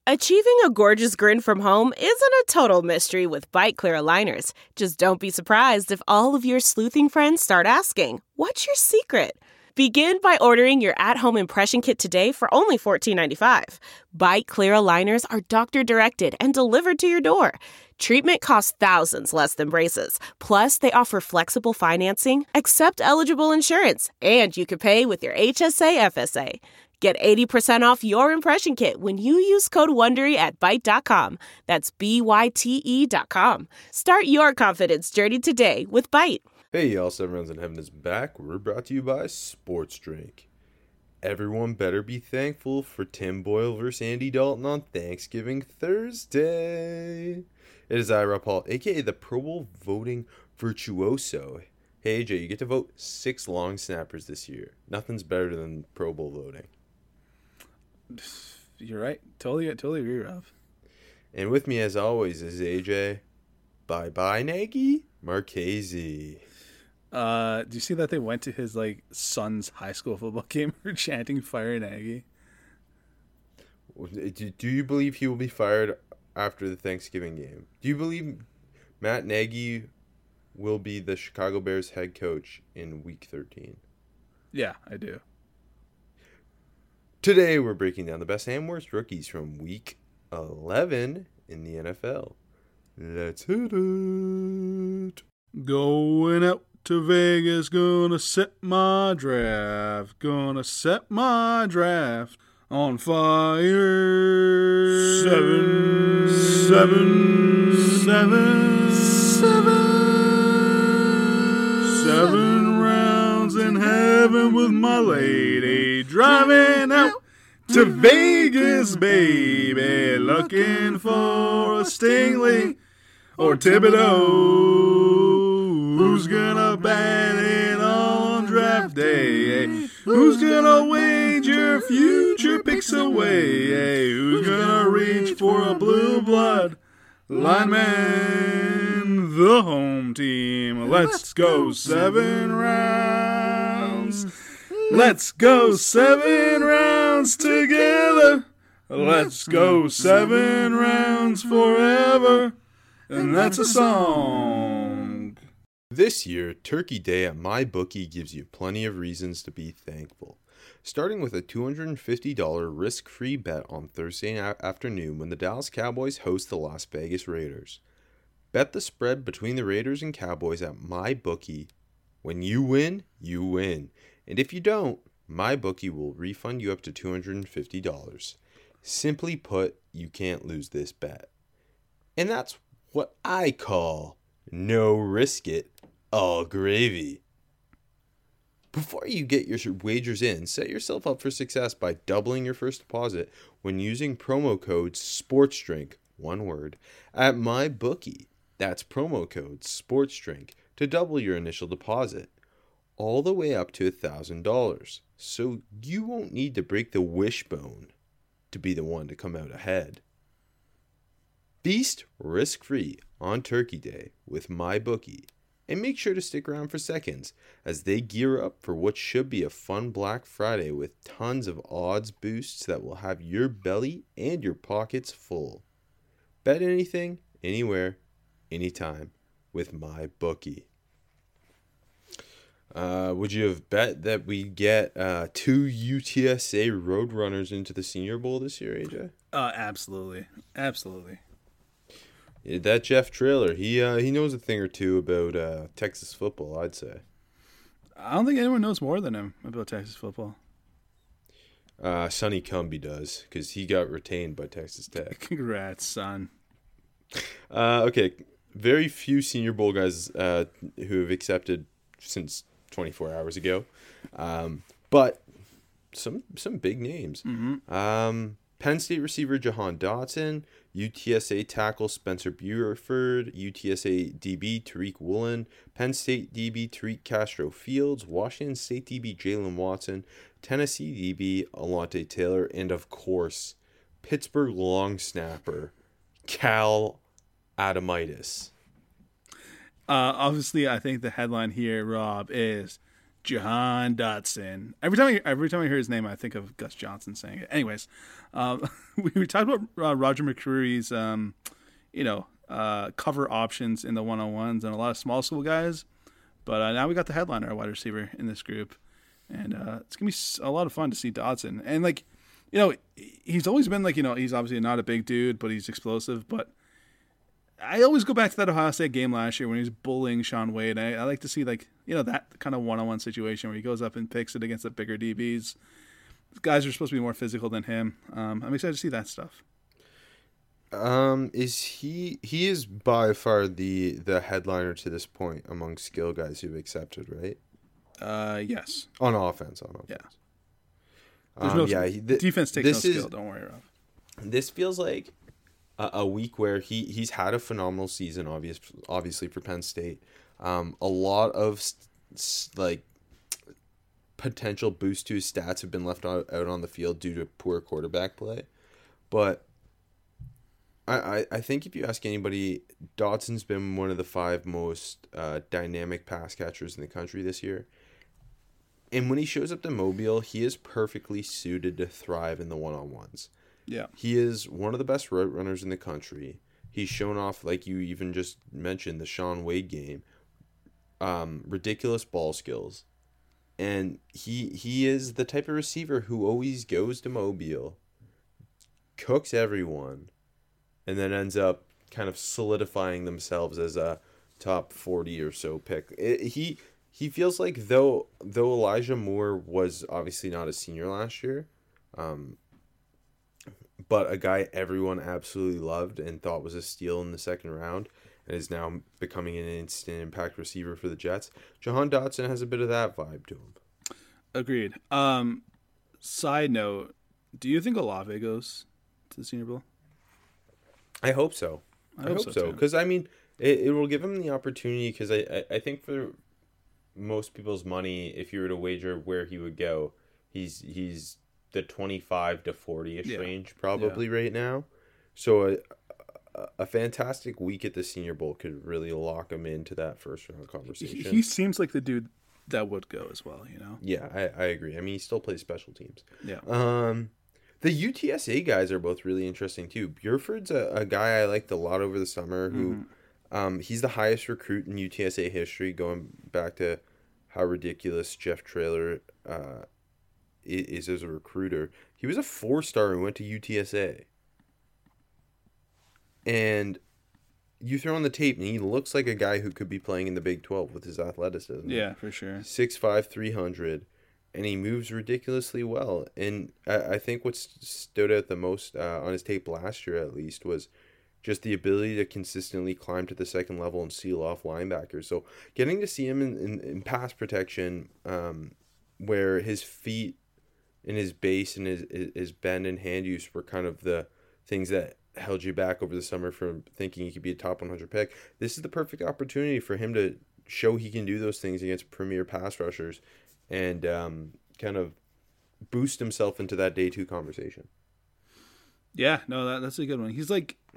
Achieving a gorgeous grin from home isn't a total mystery with Byte Clear aligners. Just don't be surprised if all of your sleuthing friends start asking, "What's your secret?" Begin by ordering your at-home impression kit today for only $14.95. Byte Clear aligners are doctor-directed and delivered to your door. Treatment costs thousands less than braces. Plus, they offer flexible financing, accept eligible insurance, and you can pay with your HSA FSA. Get 80% off your impression kit when you use code WONDERY at Byte.com. That's BYTE.com. Start your confidence journey today with Byte. Hey y'all, Seven Rounds in Heaven is back. We're brought to you by Sports Drink. Everyone better be thankful for Tim Boyle versus Andy Dalton on Thanksgiving Thursday. It is I, Rob Paul, aka the Pro Bowl voting virtuoso. Hey AJ, you get to vote 6 long snappers this year. Nothing's better than Pro Bowl voting. You're right. Totally agree, Rob. And with me, as always, is AJ. Bye-bye, Nagy Marchese. Do you see that they went to his son's high school football game for chanting "Fire Nagy"? Do you believe he will be fired after the Thanksgiving game? Do you believe Matt Nagy will be the Chicago Bears head coach in Week 13? Yeah, I do. Today we're breaking down the best and worst rookies from Week 11 in the NFL. Let's hit it. Going out to Vegas, gonna set my draft. Gonna set my draft on fire. 7, 7, 7, 7 rounds in heaven with my lady. Driving out to Vegas, baby. Looking for a Stingley or Thibodeau. Who's gonna bat it on draft day? Who's gonna wager future picks away? Who's gonna reach for a blue blood lineman? The home team. Let's go 7 rounds. Let's go 7 rounds together. Let's go 7 rounds forever. And that's a song. This year, Turkey Day at MyBookie gives you plenty of reasons to be thankful. Starting with a $250 risk-free bet on Thursday afternoon when the Dallas Cowboys host the Las Vegas Raiders. Bet the spread between the Raiders and Cowboys at MyBookie. When you win, you win. And if you don't, MyBookie will refund you up to $250. Simply put, you can't lose this bet. And that's what I call no risk it, all gravy. Before you get your wagers in, set yourself up for success by doubling your first deposit when using promo code SPORTSDRINK, one word, at MyBookie. That's promo code SPORTSDRINK to double your initial deposit, all the way up to $1,000. So you won't need to break the wishbone to be the one to come out ahead. Feast risk-free on Turkey Day with MyBookie, and make sure to stick around for seconds as they gear up for what should be a fun Black Friday with tons of odds boosts that will have your belly and your pockets full. Bet anything, anywhere, anytime with MyBookie. Would you have bet that we'd get 2 UTSA Roadrunners into the Senior Bowl this year, AJ? Absolutely. Yeah, that Jeff Traylor, he knows a thing or two about Texas football, I'd say. I don't think anyone knows more than him about Texas football. Sonny Cumbie does, because he got retained by Texas Tech. Congrats, son. Okay, very few Senior Bowl guys who have accepted since 24 hours ago, but some big names. Mm-hmm. Penn State receiver Jahan Dotson, UTSA tackle Spencer Burford, UTSA DB Tariq Woolen, Penn State DB Tariq Castro Fields, Washington State DB Jalen Watson, Tennessee DB Alontae Taylor, and of course, Pittsburgh long snapper Cal Adamitis. Obviously, I think the headline here, Rob, is Jahan Dotson. Every time I hear his name, I think of Gus Johnson saying it. Anyways, we talked about Roger McCreary's, cover options in the one-on-ones and a lot of small school guys. But now we got the headliner, a wide receiver in this group. And it's going to be a lot of fun to see Dotson. And, he's always been, he's obviously not a big dude, but he's explosive. But I always go back to that Ohio State game last year when he was bullying Sean Wade. I like to see, that kind of one-on-one situation where he goes up and picks it against the bigger DBs. Guys are supposed to be more physical than him. I'm excited to see that stuff. He is by far the headliner to this point among skill guys who've accepted, right? Yes. On offense. Yeah. Defense takes no skill. Don't worry, Rob. This feels like a week where he's had a phenomenal season, obviously for Penn State. A lot of potential boost to his stats have been left out on the field due to poor quarterback play, but I think if you ask anybody, Dotson's been one of the 5 most dynamic pass catchers in the country this year. And when he shows up to Mobile, he is perfectly suited to thrive in the one-on-ones. Yeah. He is one of the best route runners in the country. He's shown off, like you even just mentioned, the Sean Wade game. Ridiculous ball skills. And he is the type of receiver who always goes to Mobile, cooks everyone, and then ends up kind of solidifying themselves as a top 40 or so pick. He feels like though Elijah Moore was obviously not a senior last year, but a guy everyone absolutely loved and thought was a steal in the second round and is now becoming an instant impact receiver for the Jets. Jahan Dotson has a bit of that vibe to him. Agreed. Side note, do you think Olave goes to the Senior Bowl? I hope so. I hope so. Because, it will give him the opportunity, because I think for most people's money, if you were to wager where he would go, he's the 25 to 40-ish range probably right now. So a fantastic week at the Senior Bowl could really lock him into that first-round conversation. He seems like the dude that would go as well, Yeah, I agree. He still plays special teams. Yeah. The UTSA guys are both really interesting too. Buford's a guy I liked a lot over the summer who he's the highest recruit in UTSA history, going back to how ridiculous Jeff Traylor is as a recruiter. He was a 4-star and went to UTSA. And you throw on the tape and he looks like a guy who could be playing in the Big 12 with his athleticism. Yeah, for sure. 6'5", 300. And he moves ridiculously well. And I think what stood out the most on his tape last year, at least, was just the ability to consistently climb to the second level and seal off linebackers. So getting to see him in pass protection, where his feet and his base and his bend and hand use were kind of the things that held you back over the summer from thinking he could be a top 100 pick. This is the perfect opportunity for him to show he can do those things against premier pass rushers and kind of boost himself into that day 2 conversation. Yeah, no, that's a good one. He's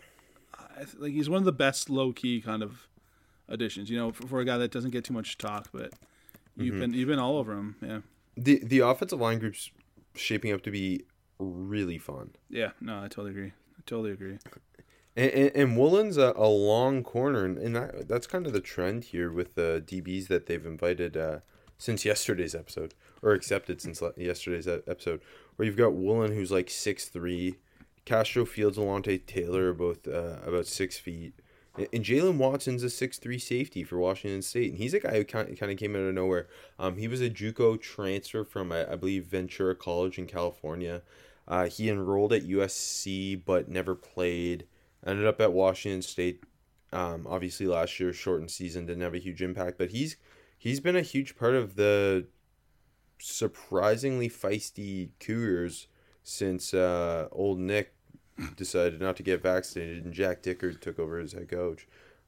he's one of the best low key kind of additions, for a guy that doesn't get too much talk, but you've been all over him. Yeah. The offensive line group's shaping up to be really fun. Yeah, no, I totally agree. And Woolen's a long corner, and that's kind of the trend here with the DBs that they've invited since yesterday's episode, or accepted since yesterday's episode, where you've got Woolen, who's like 6'3", Castro Fields, Alontae Taylor are both about 6 feet, and Jalen Watson's a 6'3" safety for Washington State, and he's a guy who kind of came out of nowhere. He was a JUCO transfer from, I believe, Ventura College in California. He enrolled at USC but never played. Ended up at Washington State. Obviously, last year, shortened season, didn't have a huge impact, but he's been a huge part of the surprisingly feisty Cougars since old Nick decided not to get vaccinated and Jack Dicker took over as head coach.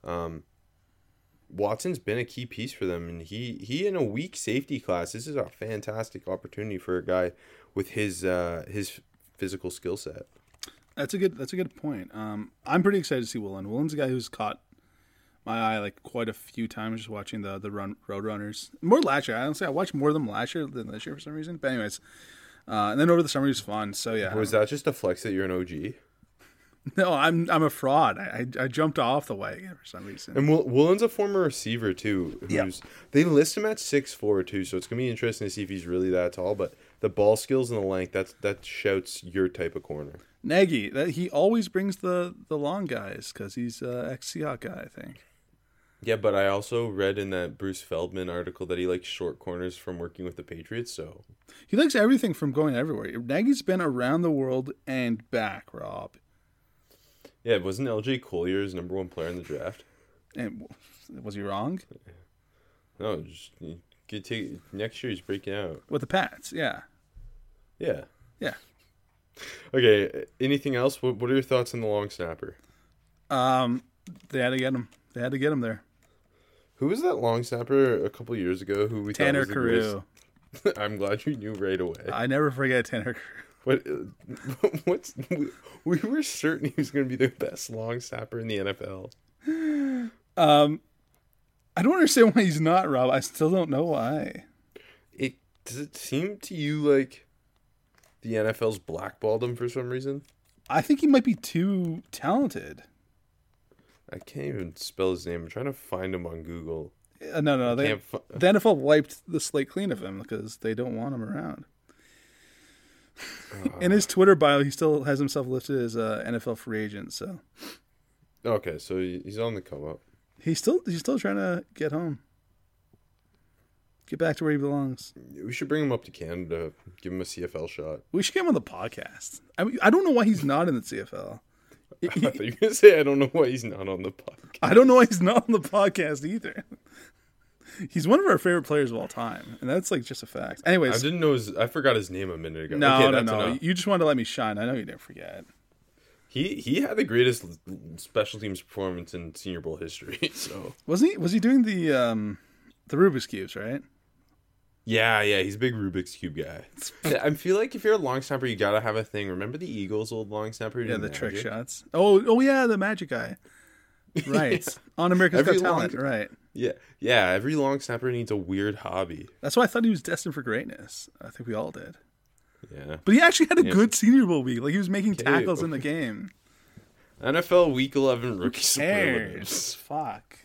Watson's been a key piece for them, and he in a weak safety class, this is a fantastic opportunity for a guy with his physical skill set. That's a good point. I'm pretty excited to see Woolen. Woolen's a guy who's caught my eye like quite a few times just watching the Roadrunners. More last year. Honestly, I watched more of them last year than this year for some reason. But anyways, and then over the summer it was fun. So yeah. Was that just a flex that you're an OG? No, I'm a fraud. I jumped off the wagon for some reason. And Woolen's a former receiver too. Yeah. They list him at 6'4" too, so it's gonna be interesting to see if he's really that tall. But the ball skills and the length, that shouts your type of corner. Nagy, he always brings the long guys because he's ex-Seahawk guy, I think. Yeah, but I also read in that Bruce Feldman article that he likes short corners from working with the Patriots. So he likes everything from going everywhere. Nagy's been around the world and back, Rob. Yeah, wasn't LJ Collier's #1 player in the draft? And was he wrong? No, next year he's breaking out. With the Pats, yeah. Yeah. Yeah. Okay, anything else? What are your thoughts on the long snapper? They had to get him. They had to get him there. Who was that long snapper a couple years ago who we Tanner thought was the Carew. greatest? I'm glad you knew right away. I never forget Tanner Carew. We were certain he was going to be the best long snapper in the NFL. I don't understand why he's not, Rob. I still don't know why. Does it seem to you like the NFL's blackballed him for some reason? I think he might be too talented. I can't even spell his name. I'm trying to find him on Google. No. The NFL wiped the slate clean of him because they don't want him around. In his Twitter bio, he still has himself listed as an NFL free agent. So, okay, so he's on the come up. He's still trying to get home, get back to where he belongs. We should bring him up to Canada, give him a CFL shot. We should get him on the podcast. I don't know why he's not in the CFL. I thought you were going to say I don't know why he's not on the podcast. I don't know why he's not on the podcast either. He's one of our favorite players of all time, and that's like just a fact. Anyways, I didn't know I forgot his name a minute ago. No. Enough. You just wanted to let me shine. I know you didn't forget. He had the greatest special teams performance in Senior Bowl history. So was he doing the Rubik's cubes, right? Yeah, he's a big Rubik's Cube guy. I feel like if you're a long snapper, you gotta have a thing. Remember the Eagles' old long snapper? Yeah, the trick shots. Oh yeah, the magic guy. Right. On America's Got Talent, right. Yeah, every long snapper needs a weird hobby. That's why I thought he was destined for greatness. I think we all did. Yeah. But he actually had a good Senior Bowl week. Like, he was making tackles in the game. NFL Week 11 rookie superlatives. Fuck.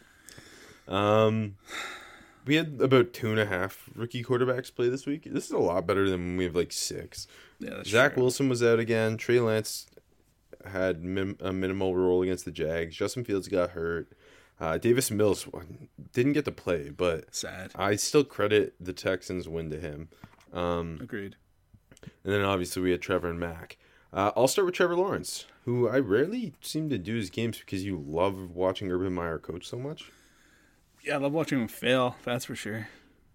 We had about 2.5 rookie quarterbacks play this week. This is a lot better than when we have like 6. Yeah, that's Zach true. Wilson was out again. Trey Lance had a minimal role against the Jags. Justin Fields got hurt. Davis Mills didn't get to play, but sad. I still credit the Texans' win to him. Agreed. And then obviously we had Trevor and Mac. I'll start with Trevor Lawrence, who I rarely seem to do his games because you love watching Urban Meyer coach so much. Yeah, I love watching him fail. That's for sure.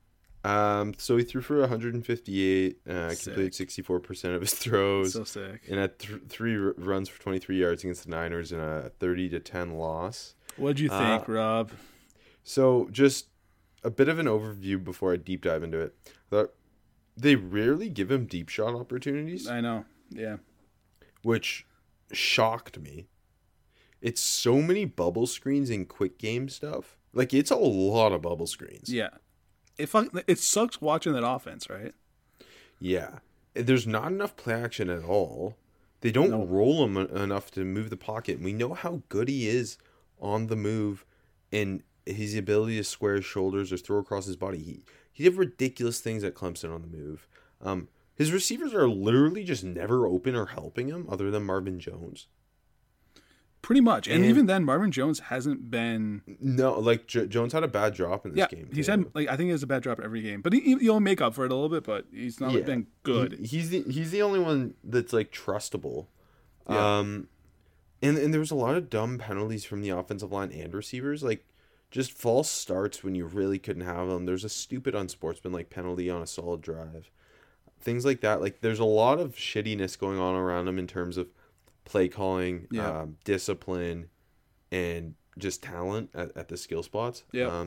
So he threw for 158, completed 64% of his throws. So sick. And had 3 runs for 23 yards against the Niners in a 30-10 loss. What'd you think, Rob? So just a bit of an overview before I deep dive into it. They rarely give him deep shot opportunities. I know, yeah. Which shocked me. It's so many bubble screens and quick game stuff. Like, it's a lot of bubble screens. Yeah. It sucks watching that offense, right? Yeah. There's not enough play action at all. They don't roll him enough to move the pocket. And we know how good he is on the move and his ability to square his shoulders or throw across his body. He did ridiculous things at Clemson on the move. His receivers are literally just never open or helping him other than Marvin Jones. Pretty much. And even then, Marvin Jones hasn't been... No, like, Jones had a bad drop in this game. He's had, I think he has a bad drop every game. But he'll make up for it a little bit, but he's not been good. He's the only one that's, like, trustable. Yeah. And there was a lot of dumb penalties from the offensive line and receivers. Like, just false starts when you really couldn't have them. There's a stupid unsportsmanlike penalty on a solid drive. Things like that. Like, there's a lot of shittiness going on around him in terms of play calling, discipline, and just talent at the skill spots. Yeah.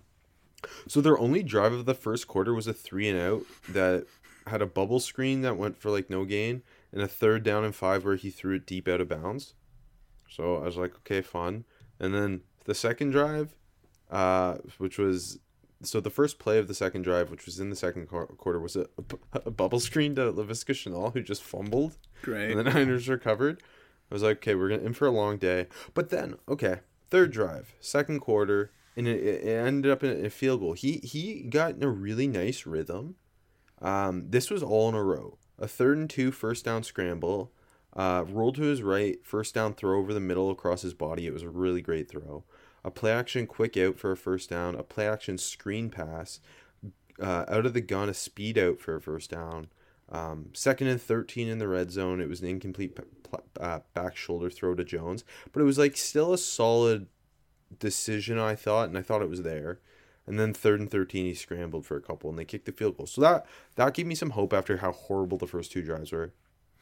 So their only drive of the first quarter was a 3-and-out that had a bubble screen that went for like no gain and a 3rd down and 5 where he threw it deep out of bounds. So I was like, okay, fun. And then The second drive, which was so the first play of the second drive, which was in the second quarter, was a bubble screen to Laviska Shenault, who just fumbled. Great. And the Niners recovered. I was like, okay, we're in for a long day. But then, okay, third drive, second quarter, and it ended up in a field goal. He got in a really nice rhythm. This was all in a row. A 3rd and 2 first down scramble. Rolled to his right, first down throw over the middle across his body. It was a really great throw. A play action quick out for a first down. A play action screen pass. Out of the gun, a speed out for a first down. 2nd and 13 in the red zone. It was an incomplete back shoulder throw to Jones. But it was like still a solid decision, I thought. And I thought it was there. And then 3rd and 13, he scrambled for a couple. And they kicked the field goal. So that gave me some hope after how horrible the first 2 drives were.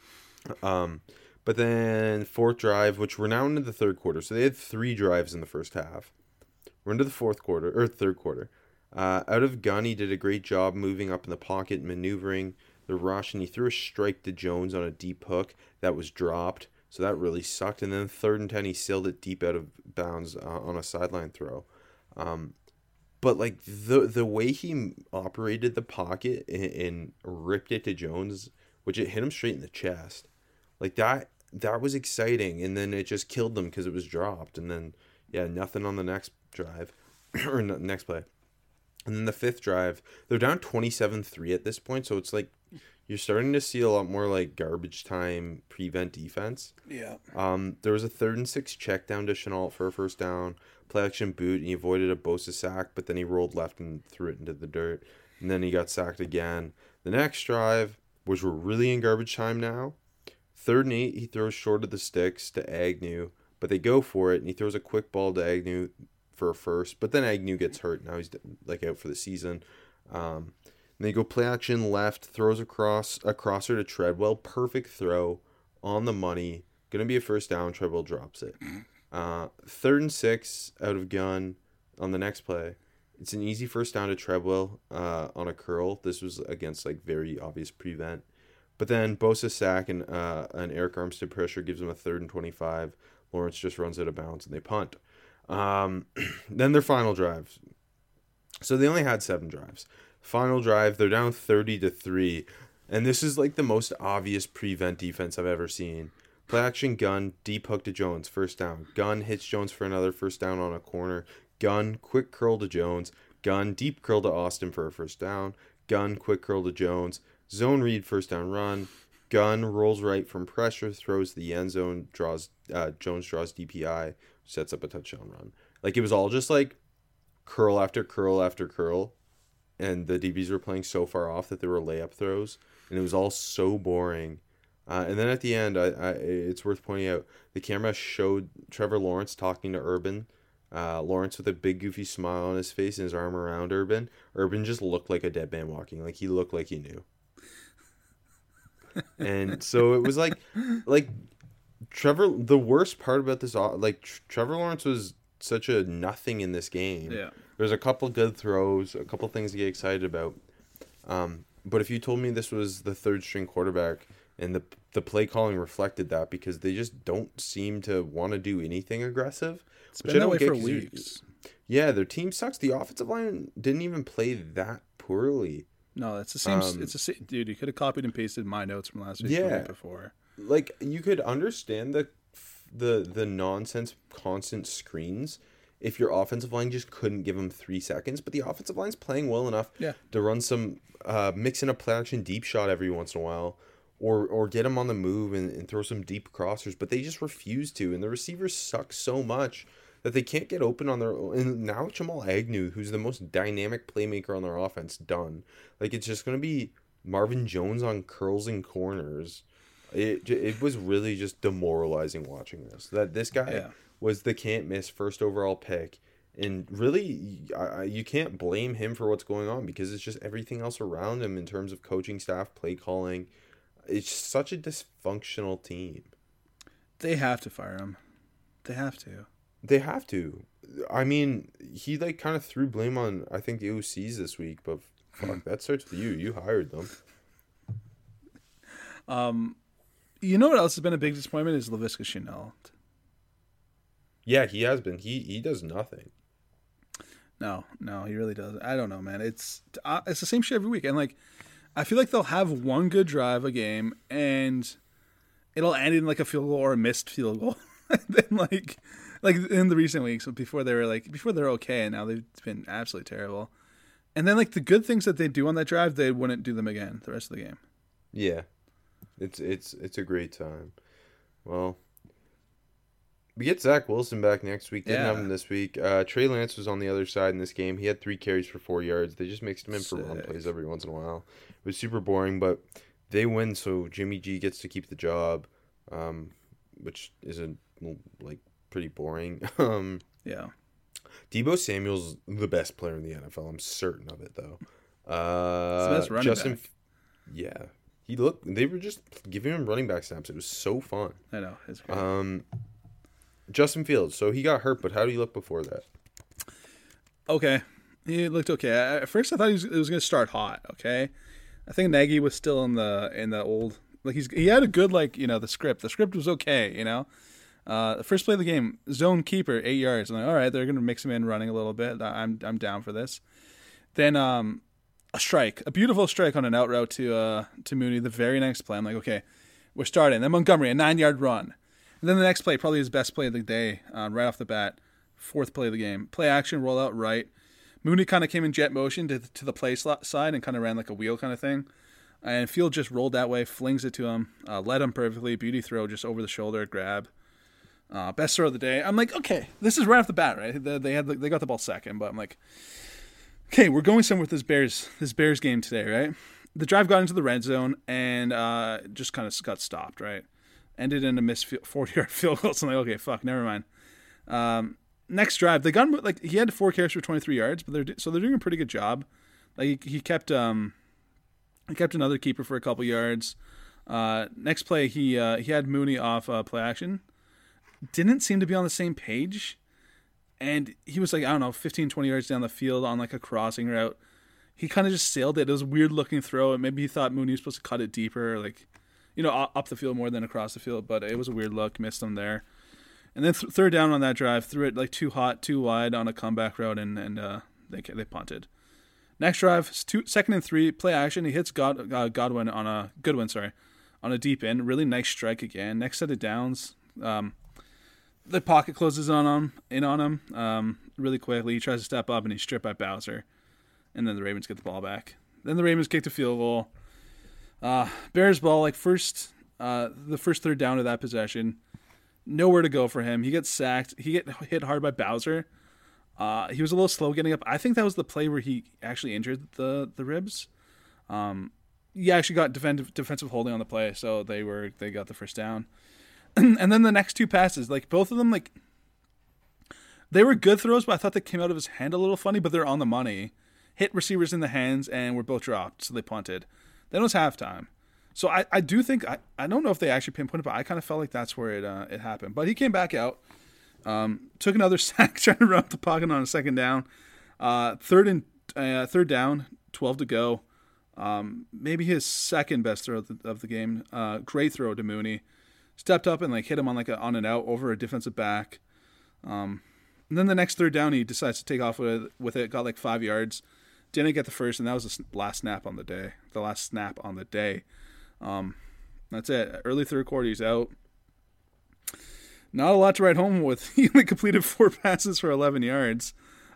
But then 4th drive, which we're now into the third quarter. So they had 3 drives in the first half. We're into the third quarter. Out of gun, he did a great job moving up in the pocket, maneuvering the rush, and he threw a strike to Jones on a deep hook that was dropped. So that really sucked. And then 3rd and 10, he sailed it deep out of bounds on a sideline throw. But like the way he operated the pocket and ripped it to Jones, which it hit him straight in the chest. Like that was exciting, and then it just killed them because it was dropped, and then nothing on the next drive or next play. And then the 5th drive, they're down 27-3 at this point, so it's like you're starting to see a lot more like garbage time prevent defense. Yeah. There was a 3rd and 6 check down to Shenault for a first down, play action boot, and he avoided a Bosa sack, but then he rolled left and threw it into the dirt, and then he got sacked again. The next drive, which we're really in garbage time now, 3rd and 8, he throws short of the sticks to Agnew, but they go for it, and he throws a quick ball to Agnew for a first, but then Agnew gets hurt. Now he's like out for the season. And they go play action left, throws a crosser to Treadwell, perfect throw on the money, gonna be a first down. Treadwell drops it. 3rd and 6 out of gun on the next play. It's an easy first down to Treadwell on a curl. This was against like very obvious prevent. But then Bosa sack and an Eric Armstead pressure gives them a 3rd and 25. Lawrence just runs out of bounds and they punt. Then their final drive. So they only had 7 drives. Final drive, they're down 30-3. And this is like the most obvious prevent defense I've ever seen. Play action gun, deep hook to Jones, first down. Gun hits Jones for another first down on a corner. Gun, quick curl to Jones. Gun, deep curl to Austin for a first down. Gun, quick curl to Jones. Zone read, first down run. Gun rolls right from pressure, throws the end zone, Jones draws DPI, sets up a touchdown run. Like it was all just like curl after curl after curl, and the DBs were playing so far off that they were layup throws, and it was all so boring. And then at the end, it's worth pointing out, the camera showed Trevor Lawrence talking to Urban. Lawrence with a big goofy smile on his face and his arm around Urban. Urban just looked like a dead man walking. Like he looked like he knew. And so it was like Trevor, the worst part about this, like Trevor Lawrence was such a nothing in this game. Yeah. There's a couple good throws, a couple things to get excited about. But if you told me this was the 3rd string quarterback, and the play calling reflected that, because they just don't seem to want to do anything aggressive. It's been that way for weeks. Yeah, their team sucks. The offensive line didn't even play that poorly. No, it's the same. It's the same, dude. You could have copied and pasted my notes from last week. Yeah. Week before. Like you could understand the nonsense constant screens if your offensive line just couldn't give them 3 seconds, but the offensive line's playing well enough to run some mix in a play action deep shot every once in a while, or get them on the move and throw some deep crossers, but they just refuse to, and the receivers suck so much that they can't get open on their own. And now Jamal Agnew, who's the most dynamic playmaker on their offense, done. Like, it's just going to be Marvin Jones on curls and corners. It was really just demoralizing watching this. That this guy was the can't-miss first overall pick. And really, you can't blame him for what's going on, because it's just everything else around him in terms of coaching staff, play calling. It's such a dysfunctional team. They have to fire him. They have to. They have to. I mean, he like kind of threw blame on, I think, the OCs this week, but fuck, that starts with you. You hired them. You know what else has been a big disappointment is Laviska Shenault. Yeah, he has been. He does nothing. No, he really doesn't. I don't know, man. It's the same shit every week, and like, I feel like they'll have one good drive a game, and it'll end in like a field goal or a missed field goal. And then like in the recent weeks, before they're okay, and now they've been absolutely terrible. And then like the good things that they do on that drive, they wouldn't do them again the rest of the game. Yeah, it's a great time. Well, we get Zach Wilson back next week. Didn't have him this week. Trey Lance was on the other side in this game. He had 3 carries for 4 yards. They just mixed him in for run plays every once in a while. It was super boring, but they win, so Jimmy G gets to keep the job, which isn't like pretty boring. Yeah. Deebo Samuel's the best player in the NFL. I'm certain of it, though. It's the best running back. Yeah. They were just giving him running back snaps. It was so fun. I know. It's great. Justin Fields. So he got hurt, but how did he look before that? Okay. He looked okay. At first I thought it was going to start hot, okay? I think Nagy was still in the old, like he had a good, like, you know, the script. The script was okay, you know? The first play of the game, zone keeper, 8 yards. I'm like, all right, they're going to mix him in running a little bit. I'm down for this. Then a beautiful strike on an out route to Mooney. The very next play, I'm like, okay, we're starting. Then Montgomery, a 9-yard run. And then the next play, probably his best play of the day, right off the bat, 4th play of the game. Play action, roll out right. Mooney kind of came in jet motion to the play side and kind of ran like a wheel kind of thing. And Field just rolled that way, flings it to him, led him perfectly, beauty throw just over the shoulder, grab. Best throw of the day. I'm like, okay, this is right off the bat, right? They got the ball second, but I'm like, okay, we're going somewhere with this Bears game today, right? The drive got into the red zone and just kind of got stopped, right? Ended in a missed 40-yard field goal. So I'm like, okay, fuck, never mind. Next drive, they got him, like, he had 4 carries for 23 yards, but they're doing a pretty good job. Like he kept another keeper for a couple yards. Next play, he had Mooney off play action. Didn't seem to be on the same page. And he was like, I don't know, 15, 20 yards down the field on like a crossing route. He kind of just sailed it. It was a weird looking throw. And maybe he thought Mooney was supposed to cut it deeper, like, you know, up the field more than across the field. But it was a weird look. Missed him there. And then third down on that drive, threw it like too hot, too wide on a comeback route, and they punted. Next drive, 2nd and 3, play action. He hits Goodwin on a deep end. Really nice strike again. Next set of downs. The pocket closes in on him really quickly. He tries to step up, and he's stripped by Bowser. And then the Ravens get the ball back. Then the Ravens kicked a field goal. Bears ball, like the first third down of that possession. Nowhere to go for him. He gets sacked. He get hit hard by Bowser. He was a little slow getting up. I think that was the play where he actually injured the ribs. He actually got defensive holding on the play, so they got the first down. And then the next 2 passes, like both of them, like they were good throws, but I thought they came out of his hand a little funny, but they're on the money. Hit receivers in the hands and were both dropped, so they punted. Then it was halftime. So I do think, I don't know if they actually pinpointed, but I kind of felt like that's where it happened. But he came back out, took another sack, trying to run up the pocket on a 2nd down. Third down, 12 to go. Maybe his second best throw of the game. Great throw to Mooney. Stepped up and like hit him on on and out over a defensive back. And then the next third down, he decides to take off with it. Got like 5 yards. Didn't get the first, and that was the last snap on the day. The last snap on the day. That's it. Early third quarter, he's out. Not a lot to write home with. He only completed 4 passes for 11 yards.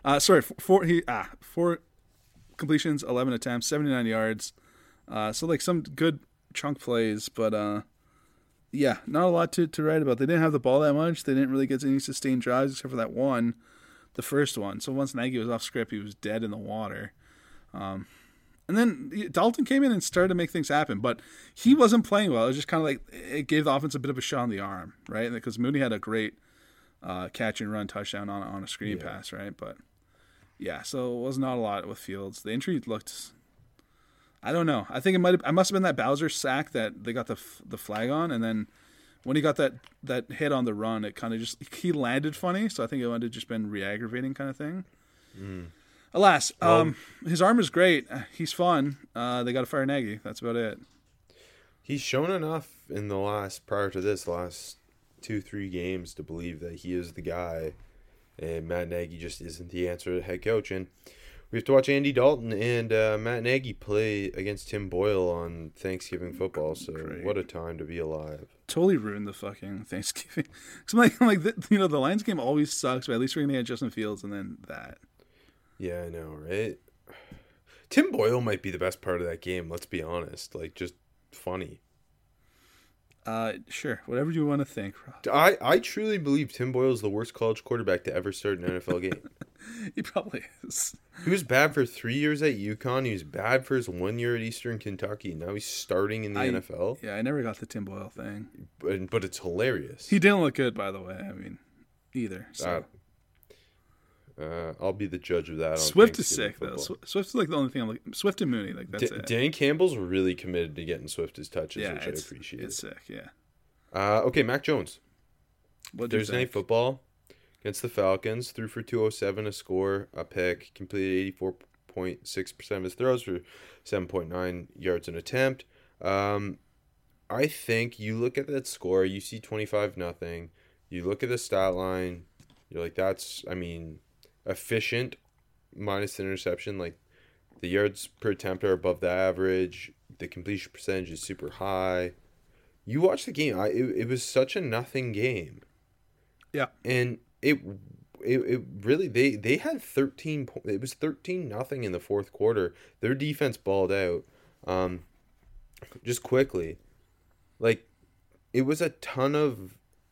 Four completions, 11 attempts, 79 yards. So like some good chunk plays, but yeah, not a lot to write about. They didn't have the ball that much. They didn't really get any sustained drives except for that one, the first one. So once Nagy was off script, he was dead in the water. And then Dalton came in and started to make things happen, but he wasn't playing well. It was just kind of like it gave the offense a bit of a shot in the arm, right? Because Mooney had a great catch and run touchdown on a screen pass, right? But yeah, so it was not a lot with Fields. The injury looked, I don't know. I think it must have been that Bowser sack that they got the flag on, and then when he got that hit on the run, it kind of he landed funny. So I think it might have just been re-aggravating kind of thing. Alas, his arm is great. He's fun. They got to fire Nagy. That's about it. He's shown enough in the last 2-3 games to believe that he is the guy, and Matt Nagy just isn't the answer to head coach. And we have to watch Andy Dalton and Matt Nagy play against Tim Boyle on Thanksgiving football. So what a time to be alive. Totally ruined the fucking Thanksgiving. So the Lions game always sucks, but at least we're gonna get Justin Fields and then that. Yeah, I know, right? Tim Boyle might be the best part of that game. Let's be honest. Like, just funny. Sure, whatever you want to think, Rob. I truly believe Tim Boyle is the worst college quarterback to ever start an NFL game. He probably is. He was bad for 3 years at UConn. He was bad for his 1 year at Eastern Kentucky. Now he's starting in the NFL. Yeah, I never got the Tim Boyle thing. But it's hilarious. He didn't look good, by the way. I mean, either. So. I'll be the judge of that. Swift is sick, though. Swift is like the only thing I'm like. Swift and Mooney, like that's it. Dan Campbell's really committed to getting Swift his touches, yeah, which I appreciate. It's sick, yeah. Okay, Mac Jones. Thursday Night Football against the Falcons, threw for 207, a score, a pick, completed 84.6% of his throws for 7.9 yards an attempt. I think you look at that score, you see 25-0. You look at the stat line, you're like, that's, I mean, efficient minus the interception. Like, the yards per attempt are above the average. The completion percentage is super high. You watch the game. It was such a nothing game. Yeah. And it really they had 13 it was 13-0 in the fourth quarter. Their defense balled out just quickly. Like, it was a ton of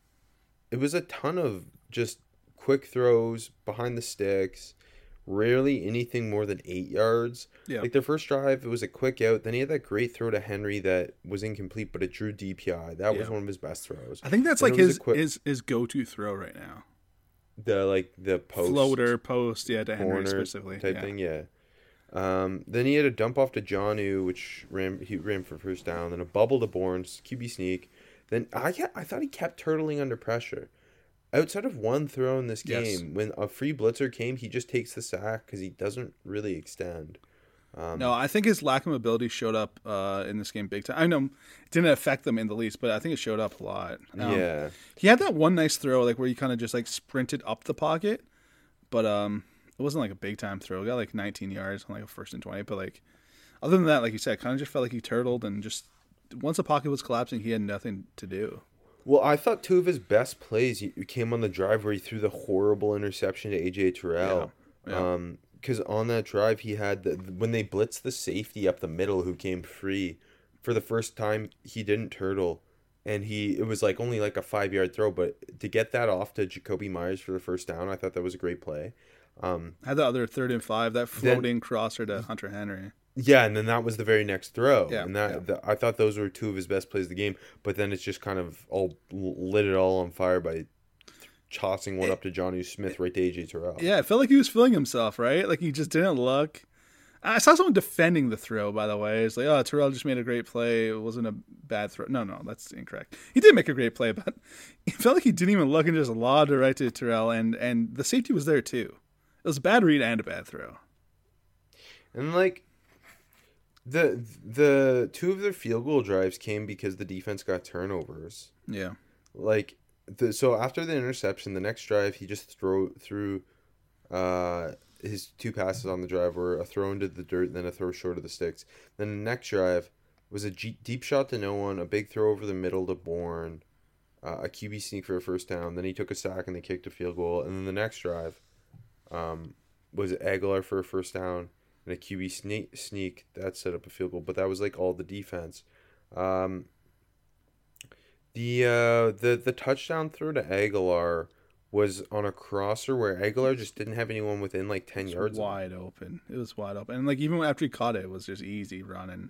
just quick throws behind the sticks. Rarely anything more than 8 yards. Yeah. Like, their first drive, it was a quick out. Then he had that great throw to Henry that was incomplete, but it drew DPI. That was one of his best throws. I think that's like his go-to throw right now. The post floater post, to Henry specifically type thing, yeah. Then he had a dump off to Jonnu, which he ran for first down. Then a bubble to Bournes, QB sneak. Then I thought he kept turtling under pressure. Outside of one throw in this game, when a free blitzer came, he just takes the sack because he doesn't really extend. No, I think his lack of mobility showed up in this game big time. I know it didn't affect them in the least, but I think it showed up a lot. Yeah. He had that one nice throw, like where he kind of just like sprinted up the pocket, but it wasn't like a big time throw. He got like 19 yards on like a 1st and 20, but like other than that, like you said, kind of just felt like he turtled and just once the pocket was collapsing, he had nothing to do. Well, I thought two of his best plays came on the drive where he threw the horrible interception to A.J. Terrell. Yeah. Because on that drive, he had when they blitzed the safety up the middle who came free, for the first time, he didn't turtle. And it was like only like a 5-yard throw, but to get that off to Jacoby Myers for the first down, I thought that was a great play. Had the other 3rd and 5, that floating crosser to Hunter Henry. Yeah, and then that was the very next throw. Yeah, and I thought those were two of his best plays of the game, but then it's just kind of all lit it all on fire by tossing one up to Jonnu Smith right to A.J. Terrell. Yeah, it felt like he was feeling himself, right? Like he just didn't look. I saw someone defending the throw, by the way. It's like, oh, Terrell just made a great play. It wasn't a bad throw. No, that's incorrect. He did make a great play, but it felt like he didn't even look and just lobbed it right to Terrell, and the safety was there too. It was a bad read and a bad throw. And like the two of their field goal drives came because the defense got turnovers. Yeah. Like so after the interception, the next drive he just threw his two passes on the drive were a throw into the dirt and then a throw short of the sticks. Then the next drive was a deep shot to no one, a big throw over the middle to Bourne, a QB sneak for a first down. Then he took a sack and they kicked a field goal. And then the next drive was Aguilar for a first down and a QB sneak that set up a field goal. But that was like all the defense. The touchdown throw to Aguilar was on a crosser where Aguilar just didn't have anyone within like 10 yards. Wide open. It was wide open. And like even after he caught it, it was just easy running.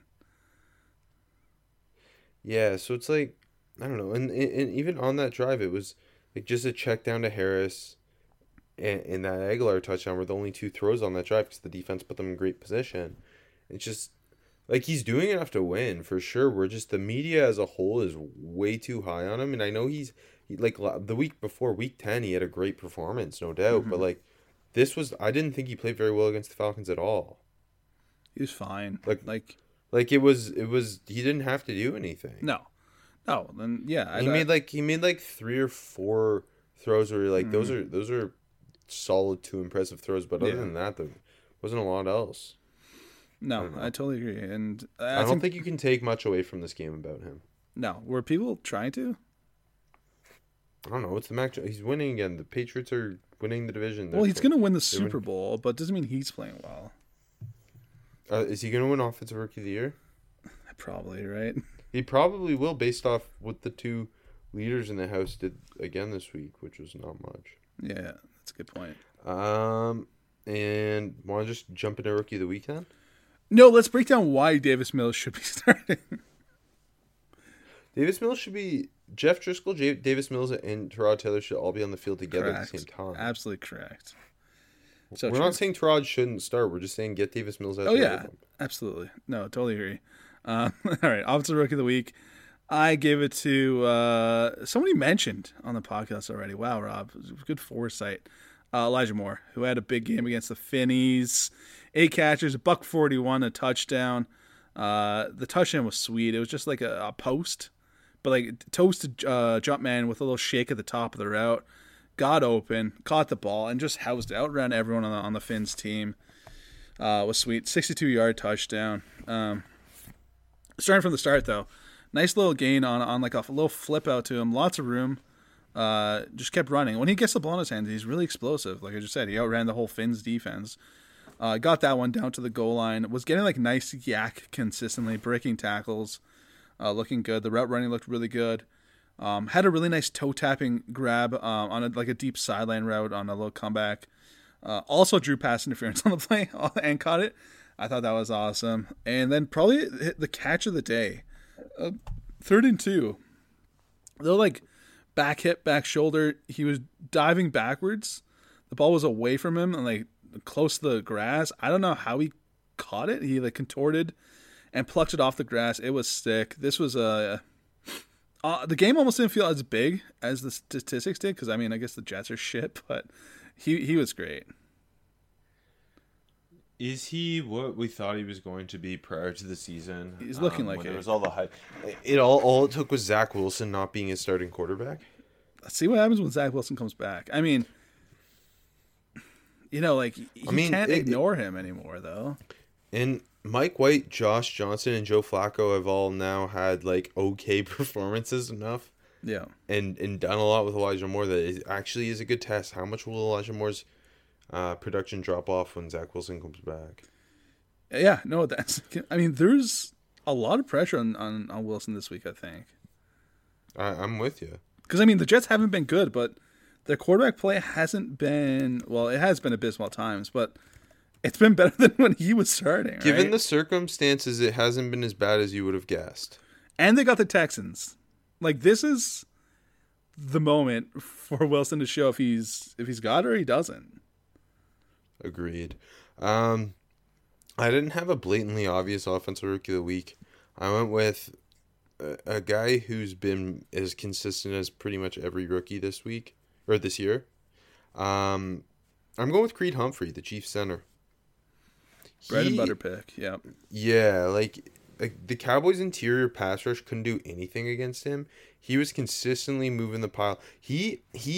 Yeah, so it's like, I don't know. And even on that drive, it was like just a check down to Harris and that Aguilar touchdown were the only two throws on that drive because the defense put them in great position. It's just like he's doing enough to win for sure. We're just, the media as a whole is way too high on him. And I know he like the week before, week 10, he had a great performance, no doubt. Mm-hmm. But like I didn't think he played very well against the Falcons at all. He was fine. Like it was he didn't have to do anything. No, Oh, then yeah. He made like 3 or 4 throws where you're like, those are solid to impressive throws, but other than that, there wasn't a lot else. No, I totally agree, and I don't think you can take much away from this game about him. No, were people trying to? I don't know. It's the match. He's winning again. The Patriots are winning the division. Well, he's going to win the Super Bowl, but doesn't mean he's playing well. Is he going to win Offensive Rookie of the Year? Probably, right? He probably will, based off what the 2 leaders in the house did again this week, which was not much. Yeah, that's a good point. And want to just jump into Rookie of the Week then? No, let's break down why Davis Mills should be starting. Davis Mills should be... Jeff Driscoll, Davis Mills, and Tyrod Taylor should all be on the field together at the same time. Absolutely correct. So we're not saying Tyrod shouldn't start. We're just saying get Davis Mills out there. Oh, yeah. Absolutely. No, totally agree. All right. Offensive Rookie of the Week. I gave it to somebody mentioned on the podcast already. Wow, Rob. Good foresight. Elijah Moore, who had a big game against the Finnies. 8 catches, $141, a touchdown. The touchdown was sweet. It was just like a post, but like toasted jump man with a little shake at the top of the route. Got open, caught the ball, and just housed it. Outran everyone on the Finns team. Was sweet. 62-yard touchdown. Starting from the start, though. Nice little gain on like a little flip out to him. Lots of room. Just kept running. When he gets the ball in his hands, he's really explosive. Like I just said, he outran the whole Finns defense. Got that one down to the goal line. Was getting like nice yak consistently, breaking tackles. Looking good. The route running looked really good. Had a really nice toe tapping grab on a deep sideline route on a little comeback. Also drew pass interference on the play and caught it. I thought that was awesome. And then probably the catch of the day. 3rd and 2. They're like back hip, back shoulder. He was diving backwards. The ball was away from him and like close to the grass. I don't know how he caught it. He like contorted and plucked it off the grass. It was sick. This was the game almost didn't feel as big as the statistics did because I mean I guess the Jets are shit, but he was great. Is he what we thought he was going to be prior to the season? He's looking like it. It was all the hype. All it took was Zach Wilson not being his starting quarterback. Let's see what happens when Zach Wilson comes back. I mean, like you can't ignore him anymore, though. And Mike White, Josh Johnson, and Joe Flacco have all now had like okay performances enough. Yeah. And done a lot with Elijah Moore that it actually is a good test. How much will Elijah Moore's production drop off when Zach Wilson comes back? Yeah, no, there's a lot of pressure on Wilson this week, I think. I'm with you. Because, the Jets haven't been good, but their quarterback play hasn't been, well, it has been abysmal at times, but it's been better than when he was starting, right? Given the circumstances, it hasn't been as bad as you would have guessed. And they got the Texans. Like, this is the moment for Wilson to show if he's got it or he doesn't. Agreed. I didn't have a blatantly obvious offensive rookie of the week. I went with a guy who's been as consistent as pretty much every rookie this year. I'm going with Creed Humphrey, the Chiefs center. Bread and butter pick, yeah. Yeah, like the Cowboys' interior pass rush couldn't do anything against him. He was consistently moving the pile. His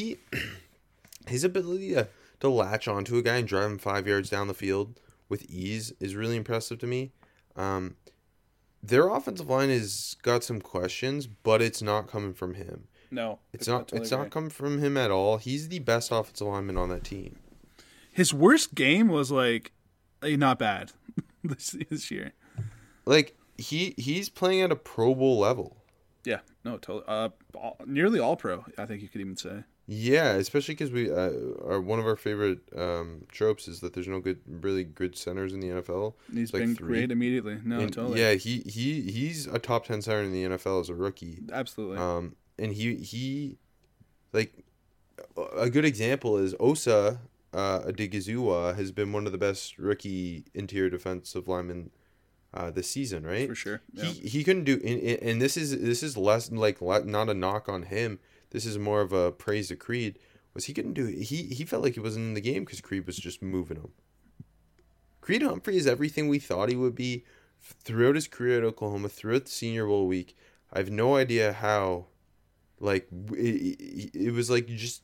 ability to latch onto a guy and drive him 5 yards down the field with ease is really impressive to me. Their offensive line has got some questions, but it's not coming from him. No, it's not. It's not coming from him at all. He's the best offensive lineman on that team. His worst game was like not bad this year. Like he's playing at a Pro Bowl level. Yeah, no, totally. Nearly all pro, I think you could even say. Yeah, especially because we are one of our favorite tropes is that there's no really good centers in the NFL. He's been great immediately. No, totally. Yeah, he's a top 10 center in the NFL as a rookie. Absolutely. And he like a good example is Osa Odigizua has been one of the best rookie interior defensive linemen this season, right? For sure. Yeah. He couldn't do, and this is less like not a knock on him. This is more of a praise to Creed. He couldn't do it. He felt like he wasn't in the game because Creed was just moving him. Creed Humphrey is everything we thought he would be throughout his career at Oklahoma, throughout the Senior Bowl week. I have no idea how, like, it was like just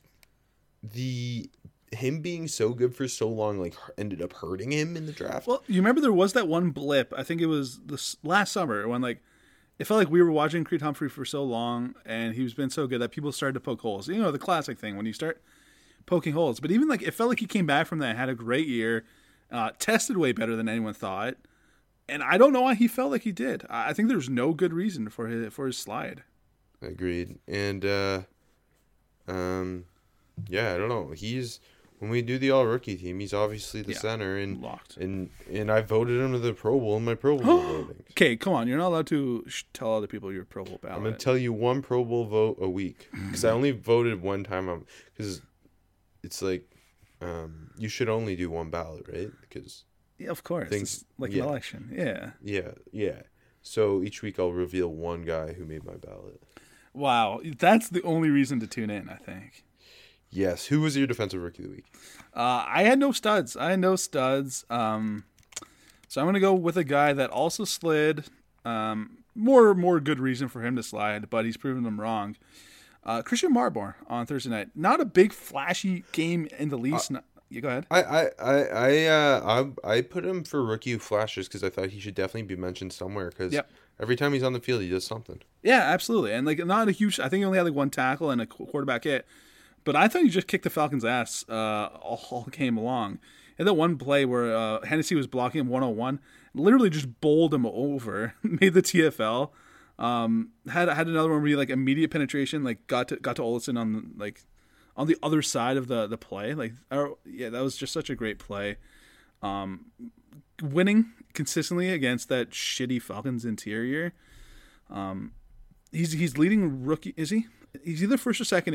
him being so good for so long, like, ended up hurting him in the draft. Well, you remember there was that one blip, I think it was this last summer, when, like, it felt like we were watching Creed Humphrey for so long, and he's been so good that people started to poke holes. You know, the classic thing, when you start poking holes. But even, like, it felt like he came back from that, had a great year, tested way better than anyone thought, and I don't know why he felt like he did. I think there's no good reason for his slide. Agreed. And, yeah, I don't know. When we do the all-rookie team, he's obviously the center, and locked. And I voted him to the Pro Bowl in my Pro Bowl voting. Okay, come on. You're not allowed to tell other people your Pro Bowl ballot. I'm going to tell you one Pro Bowl vote a week, because I only voted one time. Because it's like, you should only do one ballot, right? Because yeah, of course. It's like an election. Yeah. Yeah. So each week I'll reveal one guy who made my ballot. Wow. That's the only reason to tune in, I think. Yes. Who was your defensive rookie of the week? I had no studs. So I'm going to go with a guy that also slid. More good reason for him to slide, but he's proven them wrong. Christian Barmore on Thursday night. Not a big flashy game in the least. You go ahead. I put him for rookie who flashes because I thought he should definitely be mentioned somewhere, because every time he's on the field he does something. Yeah, absolutely. And like not a huge. I think he only had like one tackle and a quarterback hit. But I thought he just kicked the Falcons' ass all game long. And that one play where Hennessy was blocking him 1-on-1, literally just bowled him over, made the TFL. Had another one where he like immediate penetration, like got to Olsen on the other side of the play. That was just such a great play. Winning consistently against that shitty Falcons interior. He's leading rookie. Is he? He's either first or second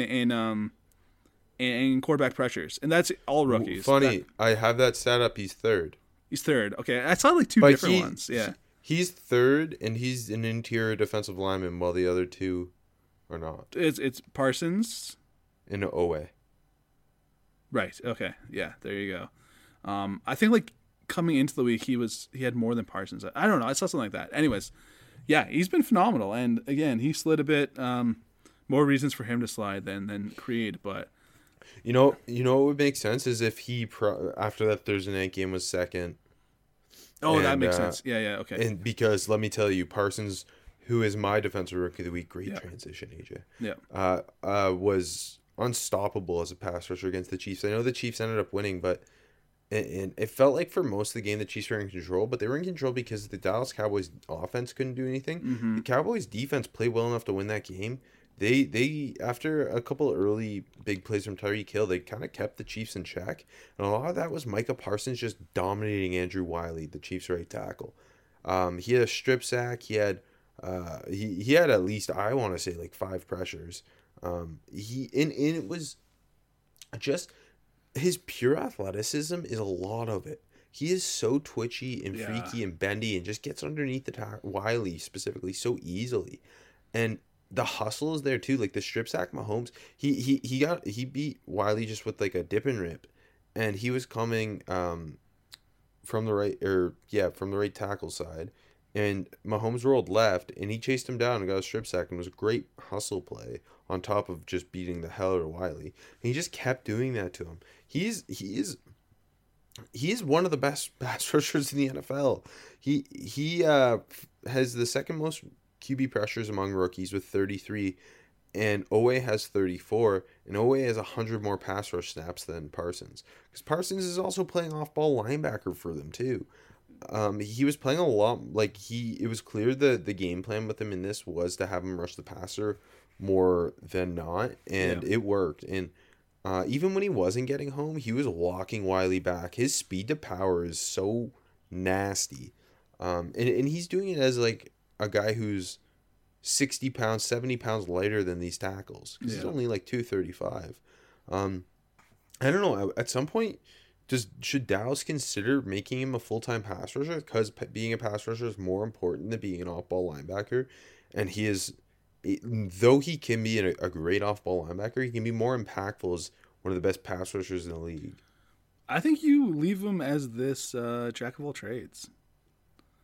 in quarterback pressures, and that's all rookies. Funny, I have that stat up. He's third. He's third. Okay, I saw like two different ones. Yeah, he's third, and he's an interior defensive lineman, while the other two are not. It's Parsons and Owe. Right. Okay. Yeah. There you go. I think like coming into the week, he had more than Parsons. I don't know. I saw something like that. Anyways, yeah, he's been phenomenal, and again, he slid a bit. More reasons for him to slide than Creed, but. You know what would make sense is if he after that Thursday night game was second. Oh, that makes sense. Yeah, okay. And because let me tell you, Parsons, who is my defensive rookie of the week, great transition, AJ. Yeah. Was unstoppable as a pass rusher against the Chiefs. I know the Chiefs ended up winning, but and it felt like for most of the game the Chiefs were in control, but they were in control because the Dallas Cowboys offense couldn't do anything. Mm-hmm. The Cowboys defense played well enough to win that game. They after a couple early big plays from Tyreek Hill, they kind of kept the Chiefs in check, and a lot of that was Micah Parsons just dominating Andrew Wiley, the Chiefs' right tackle. He had a strip sack. He had he had at least, I want to say, like 5 pressures. It was just his pure athleticism is a lot of it. He is so twitchy and freaky and bendy and just gets underneath the Wiley specifically so easily, and the hustle is there too. Like the strip sack, Mahomes, he beat Wiley just with like a dip and rip, and he was coming from the right tackle side, and Mahomes rolled left, and he chased him down and got a strip sack, and it was a great hustle play on top of just beating the hell out of Wiley. And he just kept doing that to him. He is one of the best pass rushers in the NFL. He has the second most QB pressures among rookies with 33, and Owe has 34, and Owe has 100 more pass rush snaps than Parsons, because Parsons is also playing off-ball linebacker for them too. He was playing a lot, it was clear the game plan with him in this was to have him rush the passer more than not, and it worked. And even when he wasn't getting home, he was walking Wiley back. His speed to power is so nasty, and he's doing it as like a guy who's 60 pounds, 70 pounds lighter than these tackles, because he's only like 235. I don't know. At some point, should Dallas consider making him a full-time pass rusher? Because being a pass rusher is more important than being an off-ball linebacker. And he is, though he can be a great off-ball linebacker, he can be more impactful as one of the best pass rushers in the league. I think you leave him as this jack of all trades.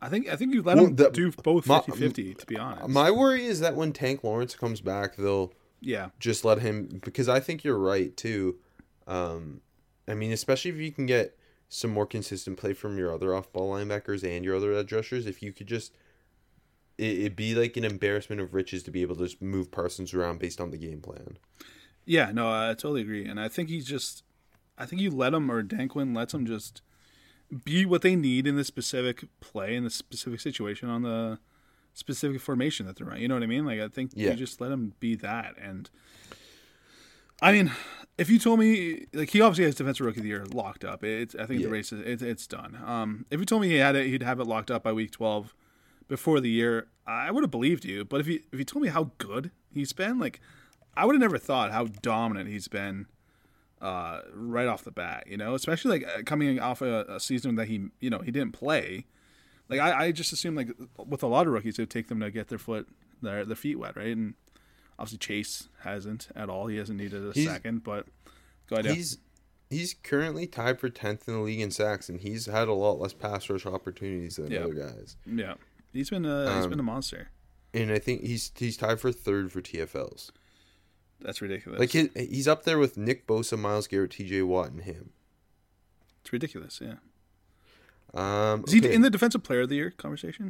I think you let him do both 50-50, to be honest. My worry is that when Tank Lawrence comes back, they'll just let him, because I think you're right too. I mean, especially if you can get some more consistent play from your other off-ball linebackers and your other edge rushers, if you could just, it'd be like an embarrassment of riches to be able to just move Parsons around based on the game plan. Yeah, no, I totally agree. And I think you let him, or Dan Quinn lets him just be what they need in the specific play, in the specific situation, on the specific formation that they're running. You know what I mean? Like, I think you just let him be that. And I mean, if you told me, like, he obviously has Defensive Rookie of the Year locked up. I think the race it's done. If you told me he'd have it locked up by week 12 before the year, I would have believed you. But if you told me how good he's been, like, I would have never thought how dominant he's been right off the bat. You know, especially like coming off a season that he didn't play. Like, I just assume, like, with a lot of rookies, it would take them to get their feet wet, right? And obviously Chase hasn't at all. He hasn't needed a second, but go ahead. He's currently tied for 10th in the league in sacks, and he's had a lot less pass rush opportunities than other guys. Yeah, he's been a monster. And I think he's tied for 3rd for TFLs. That's ridiculous. Like, he's up there with Nick Bosa, Myles Garrett, T.J. Watt, and him. It's ridiculous, yeah. Is he in the Defensive Player of the Year conversation?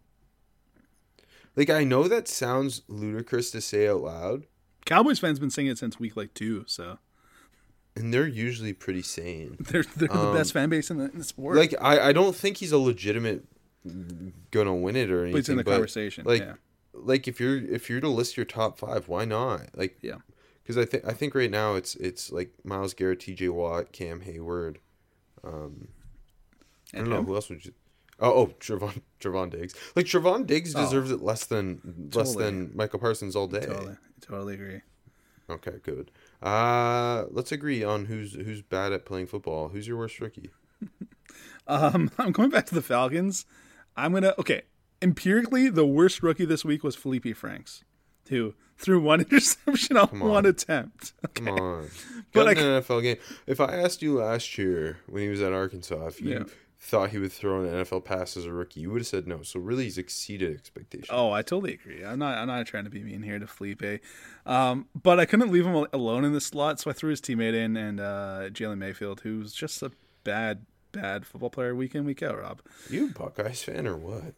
Like, I know that sounds ludicrous to say out loud. Cowboys fans been saying it since week 2, so. And they're usually pretty sane. They're the best fan base in the sport. Like, I don't think he's a legitimate gonna win it or anything. But it's in the conversation. Like, yeah. Like, if you're to list your top 5, why not? Like, yeah. Because I think right now it's like Myles Garrett, T.J. Watt, Cam Hayward. I don't know who else would you. Trevon Diggs. Like, Trevon Diggs deserves it less than Michael Parsons all day. Totally agree. Okay, good. Let's agree on who's bad at playing football. Who's your worst rookie? I'm going back to the Falcons. Empirically, the worst rookie this week was Felipe Franks, who threw one interception on one attempt. Okay. Come on. But an NFL game. If I asked you last year when he was at Arkansas if you thought he would throw an NFL pass as a rookie, you would have said no. So really, he's exceeded expectations. Oh, I totally agree. I'm not trying to be mean here to Felipe. But I couldn't leave him alone in the slot, so I threw his teammate in, and Jalen Mayfield, who's just a bad football player week in, week out, Rob. You a Buckeyes fan or what?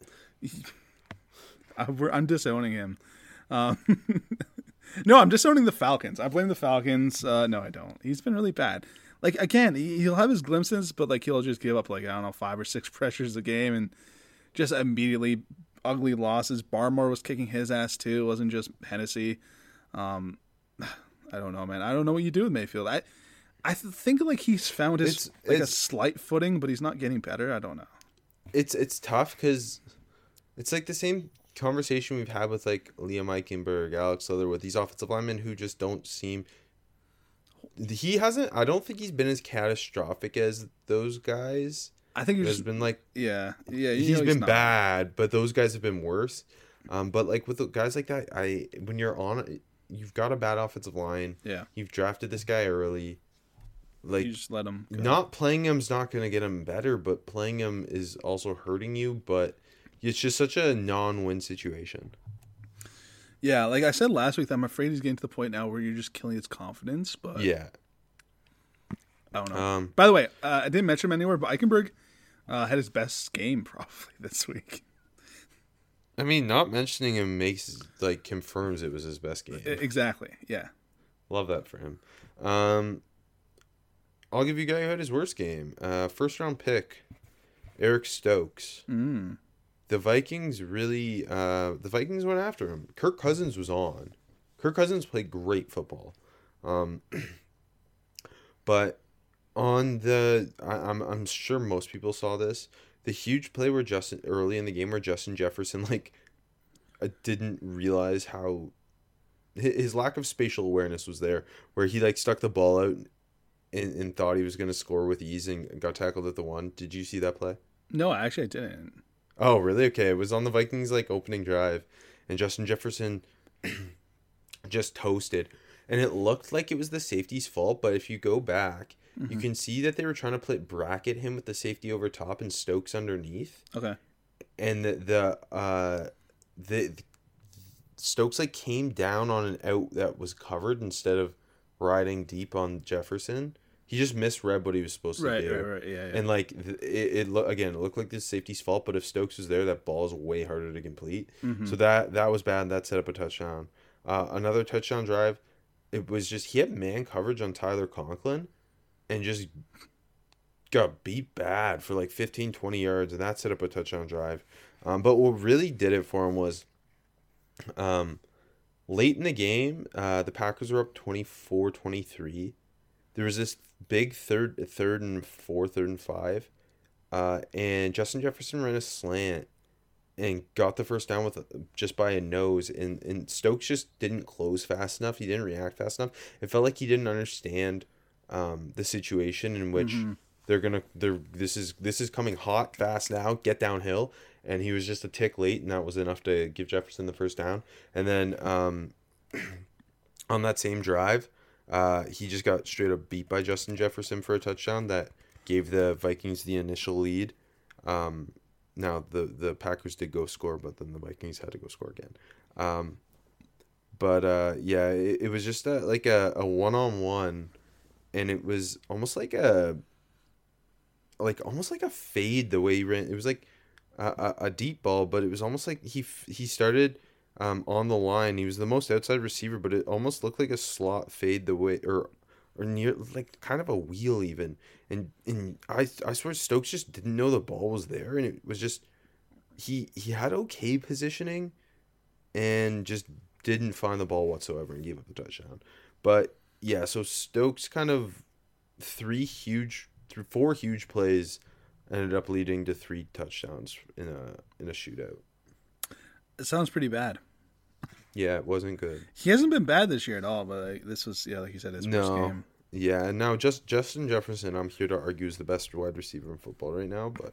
I'm disowning him. No, I'm disowning the Falcons. I blame the Falcons. No, I don't. He's been really bad. Like, again, he'll have his glimpses, but like he'll just give up 5 or 6 pressures a game and just immediately ugly losses. Barmore was kicking his ass too. It wasn't just Hennessy. I don't know, man. I don't know what you do with Mayfield. I think like he's found his a slight footing, but he's not getting better. I don't know. It's tough because it's like the same conversation we've had with like Liam Eichenberg, Alex Leather, with these offensive linemen who just don't seem. I don't think he's been as catastrophic as those guys. I think he's been like, he's been bad, but those guys have been worse. But like with the guys like that, when you're on, you've got a bad offensive line. Yeah, you've drafted this guy early. Like, you just let him go. Not playing him's not going to get him better, but playing him is also hurting you. But it's just such a non-win situation. Yeah, like I said last week, I'm afraid he's getting to the point now where you're just killing his confidence. But yeah, I don't know. By the way, I didn't mention him anywhere, but Eichenberg had his best game probably this week. I mean, not mentioning him confirms it was his best game. Exactly. Yeah. Love that for him. I'll give you a guy who had his worst game. First round pick, Eric Stokes. The Vikings went after him. Kirk Cousins was on. Kirk Cousins played great football. But on I'm sure most people saw this. The huge play early in the game where Justin Jefferson didn't realize how his lack of spatial awareness was there, where he stuck the ball out and thought he was going to score with ease and got tackled at the 1. Did you see that play? No, actually I didn't. Oh, really? Okay. It was on the Vikings opening drive, and Justin Jefferson just toasted, and it looked like it was the safety's fault. But if you go back, you can see that they were trying to bracket him with the safety over top and Stokes underneath. Okay. and the Stokes like came down on an out that was covered instead of riding deep on Jefferson. He just misread what he was supposed to do. Right. Yeah. And like it looked like the safety's fault, but if Stokes was there, that ball is way harder to complete. Mm-hmm. So that was bad. That set up a touchdown. Another touchdown drive. It was just he had man coverage on Tyler Conklin, and just got beat bad for like 15, 20 yards, and that set up a touchdown drive. But what really did it for him was, late in the game, the Packers were up 24-23. There was this big third and 5, and Justin Jefferson ran a slant and got the first down with just by a nose, and Stokes just didn't close fast enough. He didn't react fast enough. It felt like he didn't understand the situation in which this is coming hot fast now, get downhill, and he was just a tick late, and that was enough to give Jefferson the first down. And then on that same drive, he just got straight up beat by Justin Jefferson for a touchdown that gave the Vikings the initial lead. Now the Packers did go score, but then the Vikings had to go score again. It was just a one-on-one, and it was almost like a fade the way he ran. It was like a deep ball, but it was almost like he started on the line. He was the most outside receiver, but it almost looked like a slot fade the way or near, like kind of a wheel even. And I swear Stokes just didn't know the ball was there, and it was just he had okay positioning and just didn't find the ball whatsoever and gave up the touchdown. But yeah, so Stokes kind of 4 huge plays ended up leading to 3 touchdowns in a shootout. It sounds pretty bad. Yeah, it wasn't good. He hasn't been bad this year at all, but this was, like you said, his first game. Yeah, and now Justin Jefferson, I'm here to argue, is the best wide receiver in football right now, but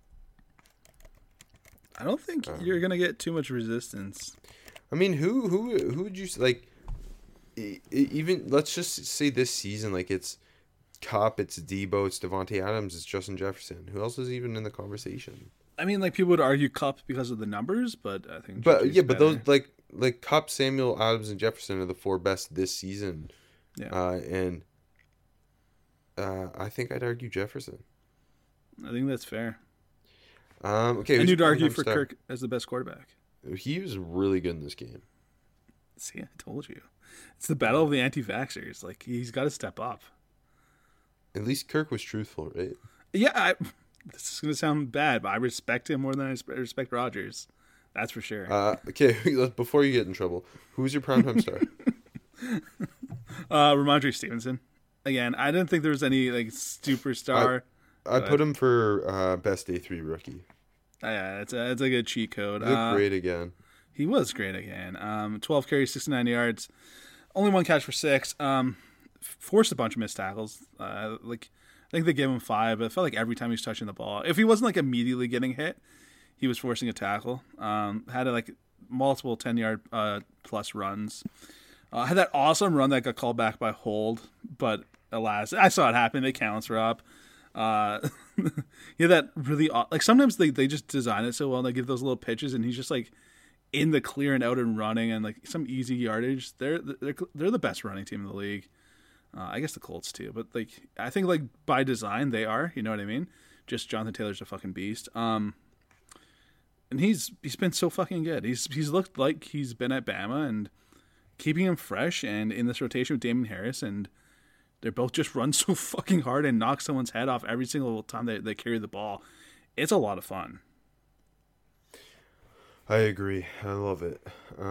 I don't think you're gonna get too much resistance. I mean, who would you like? Even let's just say this season, like it's Kupp, it's Debo, it's Devontae Adams, it's Justin Jefferson. Who else is even in the conversation? I mean, like people would argue Kupp because of the numbers, but I think. But yeah, but those like Kupp, Samuel, Adams, and Jefferson are the 4 best this season. Yeah. I think I'd argue Jefferson. I think that's fair. Okay. And you'd argue for Kirk as the best quarterback. He was really good in this game. See, I told you. It's the battle of the anti-vaxxers. Like, he's got to step up. At least Kirk was truthful, right? Yeah, this is going to sound bad, but I respect him more than I respect Rodgers. That's for sure. Okay, before you get in trouble, who's your primetime star? Ramondre Stevenson. Again, I didn't think there was any like superstar. I put him for best day 3 rookie. Yeah, it's a good cheat code. He looked great again. He was great again. 12 carries, 69 yards, only 1 catch for 6. Forced a bunch of missed tackles. I think they gave him 5, but it felt like every time he was touching the ball, if he wasn't like immediately getting hit, he was forcing a tackle. Had like multiple 10-yard plus runs. Had that awesome run that got called back by hold, but alas, I saw it happen. They counts were up. That really like sometimes they just design it so well and they give those little pitches and he's just like in the clear and out and running and like some easy yardage. They're the best running team in the league. I guess the Colts too, but like I think like by design they are. You know what I mean? Just Jonathan Taylor's a fucking beast. And he's been so fucking good. He's looked like he's been at Bama and keeping him fresh and in this rotation with Damien Harris, and they both just run so fucking hard and knock someone's head off every single time they carry the ball. It's a lot of fun. I agree. I love it.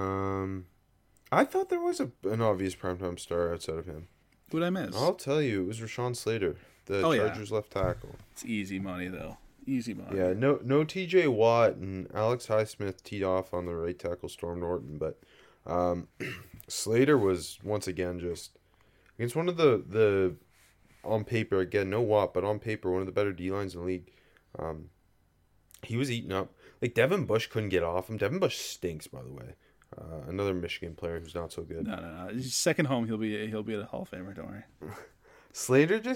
I thought there was an obvious primetime star outside of him. Who'd I miss? I'll tell you. It was Rashawn Slater, the Chargers left tackle. It's easy money, though. Easy money. Yeah, no T.J. Watt, and Alex Highsmith teed off on the right tackle, Storm Norton, but Slater was once again just against one of the on paper, again, no Watt, but on paper, one of the better D-lines in the league. He was eating up. Like, Devin Bush couldn't get off him. Devin Bush stinks, by the way. Another Michigan player who's not so good. No. Second home, he'll be a Hall of Famer, don't worry. Slater just,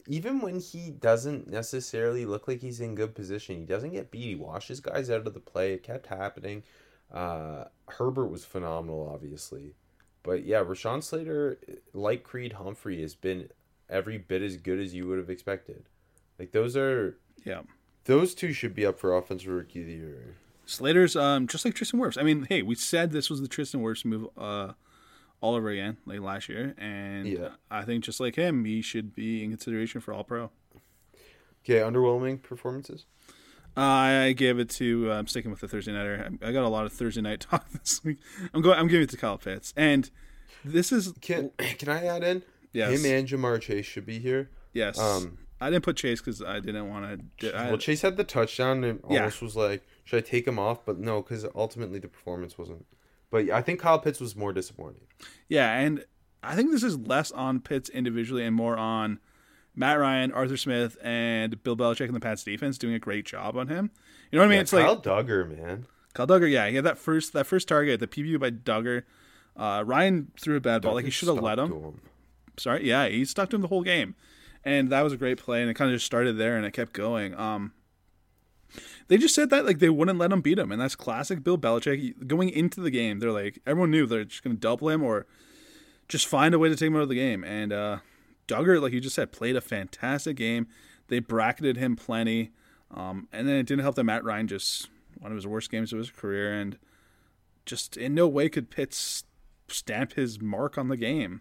even when he doesn't necessarily look like he's in good position, he doesn't get beat. He washes guys out of the play. It kept happening. Herbert was phenomenal, obviously. But yeah, Rashawn Slater, like Creed Humphrey, has been every bit as good as you would have expected. Like, those two should be up for Offensive Rookie of the Year. Slater's just like Tristan Wirfs. I mean, hey, we said this was the Tristan Wirfs move all over again, like last year, and I think just like him, he should be in consideration for All-Pro. Okay, underwhelming performances? I gave it to. I'm sticking with the Thursday nighter. I got a lot of Thursday night talk this week. I'm giving it to Kyle Pitts, and this is. Can I add in? Yes. Him and Jamar Chase should be here. Yes. I didn't put Chase because I didn't want to. Well, Chase had the touchdown and almost was like, should I take him off? But no, because ultimately the performance wasn't. But I think Kyle Pitts was more disappointing. Yeah, and I think this is less on Pitts individually and more on Matt Ryan, Arthur Smith, and Bill Belichick and the Pats defense doing a great job on him. You know what I mean? It's Kyle Duggar, man. Kyle Duggar, yeah. He had that first target, the PBU by Duggar. Ryan threw a bad ball. Like, he should have let him. Sorry, yeah, he stuck to him the whole game. And that was a great play, and it kind of just started there, and it kept going. They just said that, like, they wouldn't let him beat him, and that's classic Bill Belichick. Going into the game, they're like, everyone knew they're just going to double him or just find a way to take him out of the game. And Duggar, like you just said, played a fantastic game. They bracketed him plenty. And then it didn't help that Matt Ryan just one of his worst games of his career, and just in no way could Pitts stamp his mark on the game.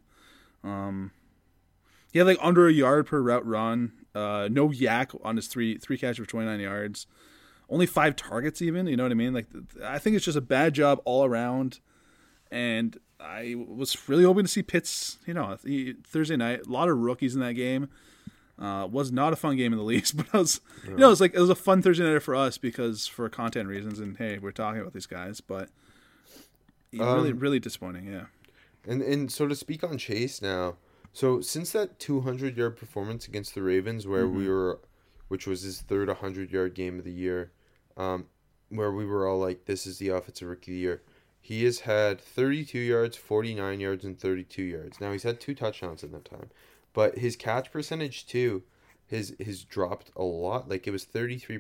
He had like under a yard per route run. No yak on his three catches for 29 yards. Only 5 targets even. You know what I mean? Like, I think it's just a bad job all around. And I was really hoping to see Pitts, Thursday night. A lot of rookies in that game. Was not a fun game in the least, but it was a fun Thursday night for us because for content reasons. And hey, we're talking about these guys, but really, really disappointing. Yeah. And so to speak on Chase now. So since that 200-yard performance against the Ravens, where which was his third 100-yard game of the year, where we were all like, this is the Offensive Rookie of the Year, he has had 32 yards, 49 yards, and 32 yards. Now, he's had 2 touchdowns in that time, but his catch percentage, too, has dropped a lot. Like, it was 33%,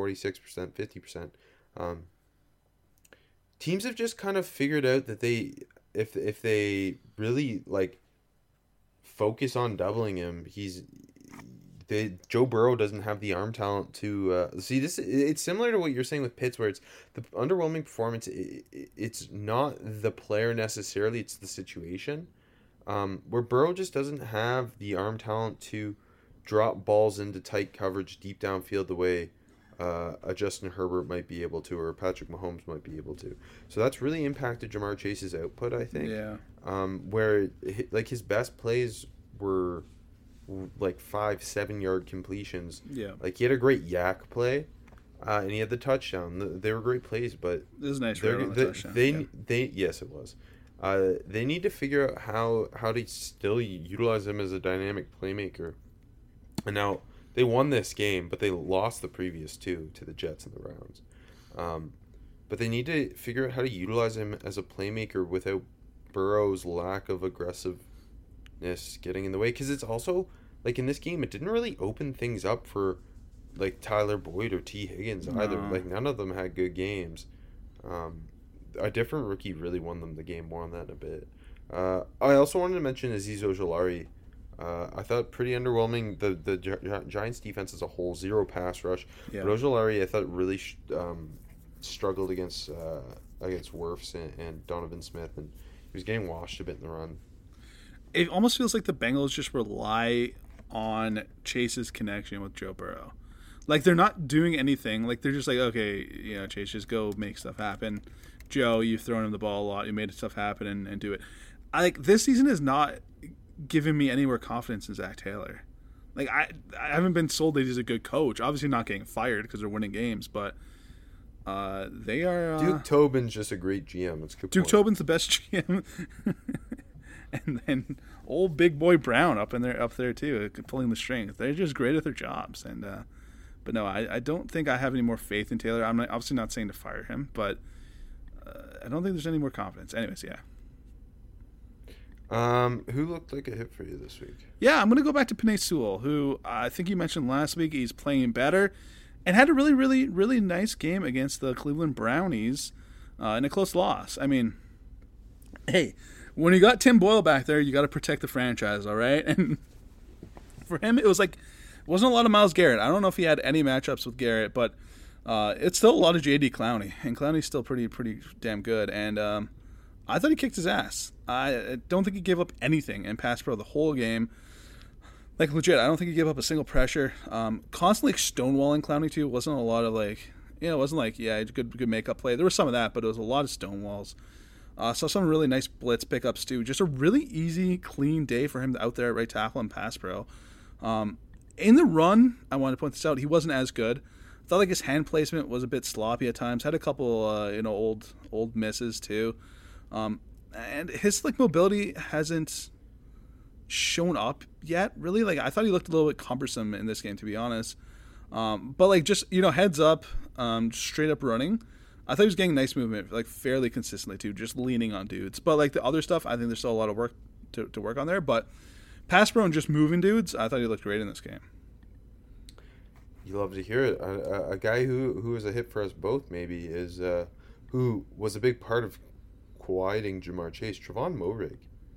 46%, 50%. Teams have just kind of figured out that if they really, like, focus on doubling him, Joe Burrow doesn't have the arm talent to see this. It's similar to what you're saying with Pitts, where it's the underwhelming performance. It's not the player necessarily; it's the situation. Where Burrow just doesn't have the arm talent to drop balls into tight coverage deep downfield the way a Justin Herbert might be able to, or a Patrick Mahomes might be able to. So that's really impacted Jamar Chase's output, I think. Yeah. Where like his best plays were like 5-7 yard completions. Yeah. Like, he had a great yak play, and he had the touchdown. They were great plays, but it was nice. Yes, it was. They need to figure out how to still utilize him as a dynamic playmaker. And now they won this game, but they lost the previous 2 to the Jets and the Browns. But they need to figure out how to utilize him as a playmaker without Burrow's lack of aggressiveness getting in the way. Because it's also, like, in this game, it didn't really open things up for, like, Tyler Boyd or T. Higgins either. Like, none of them had good games. A different rookie really won them the game. More on that in a bit. I also wanted to mention Azeez Ojulari. I thought pretty underwhelming. The Giants defense as a whole, 0 pass rush. Yeah. But Ojulari, I thought, really struggled against Wirfs and Donovan Smith, and he was getting washed a bit in the run. It almost feels like the Bengals just rely on Chase's connection with Joe Burrow. Like, they're not doing anything. Like, they're just like, okay, Chase, just go make stuff happen. Joe, you've thrown him the ball a lot. You made stuff happen and do it. This season is not giving me any more confidence in Zach Taylor. Like, I haven't been sold that he's a good coach. Obviously not getting fired because they're winning games, but they are... Duke Tobin's just a great GM. That's a good Duke point. Tobin's the best GM. And then old Big Boy Brown up there too, pulling the strings. They're just great at their jobs. And but no, I don't think I have any more faith in Taylor. I'm obviously not saying to fire him, but I don't think there's any more confidence. Anyways, yeah. Who looked like a hit for you this week? Yeah, I'm going to go back to Penei Sewell, who I think you mentioned last week. He's playing better and had a really, really, really nice game against the Cleveland Brownies in a close loss. I mean, hey, when you got Tim Boyle back there, you got to protect the franchise, all right? And for him, it wasn't a lot of Myles Garrett. I don't know if he had any matchups with Garrett, but it's still a lot of J.D. Clowney, and Clowney's still pretty damn good. And I thought he kicked his ass. I don't think he gave up anything in pass pro the whole game. Like, legit, I don't think he gave up a single pressure. Constantly stonewalling Clowney, too. It wasn't a lot of, like, it wasn't like, good makeup play. There was some of that, but it was a lot of stonewalls. Saw some really nice blitz pickups, too. Just a really easy, clean day for him out there at right tackle and pass pro. In the run, I wanted to point this out, he wasn't as good. I thought like his hand placement was a bit sloppy at times. Had a couple, old misses too, and his like mobility hasn't shown up yet. Really, like I thought he looked a little bit cumbersome in this game, to be honest. But like just heads up, straight up running. I thought he was getting nice movement, like fairly consistently too, just leaning on dudes. But like the other stuff, I think there's still a lot of work to work on there. But pass pro and just moving dudes, I thought he looked great in this game. You love to hear it. A guy who is a hit for us both maybe is who was a big part of quieting Jamar Chase, Trevon Moehrig.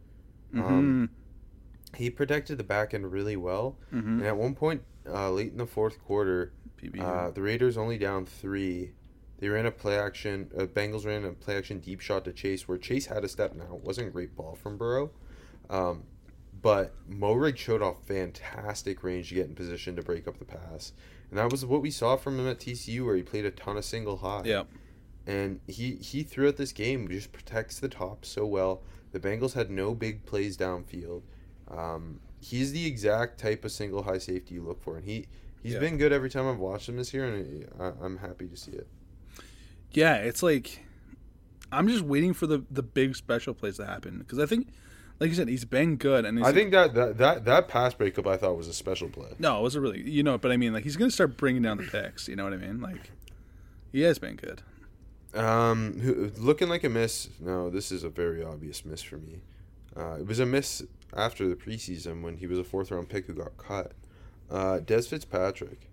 He protected the back end really well, and at one point late in the fourth quarter, the Raiders only down 3. They ran a play action. Bengals ran a play action deep shot to Chase, where Chase had a step now. It wasn't a great ball from Burrow. But Moehrig showed off fantastic range to get in position to break up the pass. And that was what we saw from him at TCU, where he played a ton of single high. Yep. And he throughout this game just protects the top so well. The Bengals had no big plays downfield. He's the exact type of single high safety you look for. And he's been good every time I've watched him this year, and I'm happy to see it. Yeah, it's like I'm just waiting for the big special plays to happen. Because I think, like you said, he's been good, and I think that pass breakup I thought was a special play. No, it wasn't really. But I mean, like he's gonna start bringing down the picks. You know what I mean? Like he has been good. Looking like a miss. No, this is a very obvious miss for me. It was a miss after the preseason when he was a 4th-round pick who got cut. Des Fitzpatrick.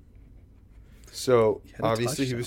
So obviously he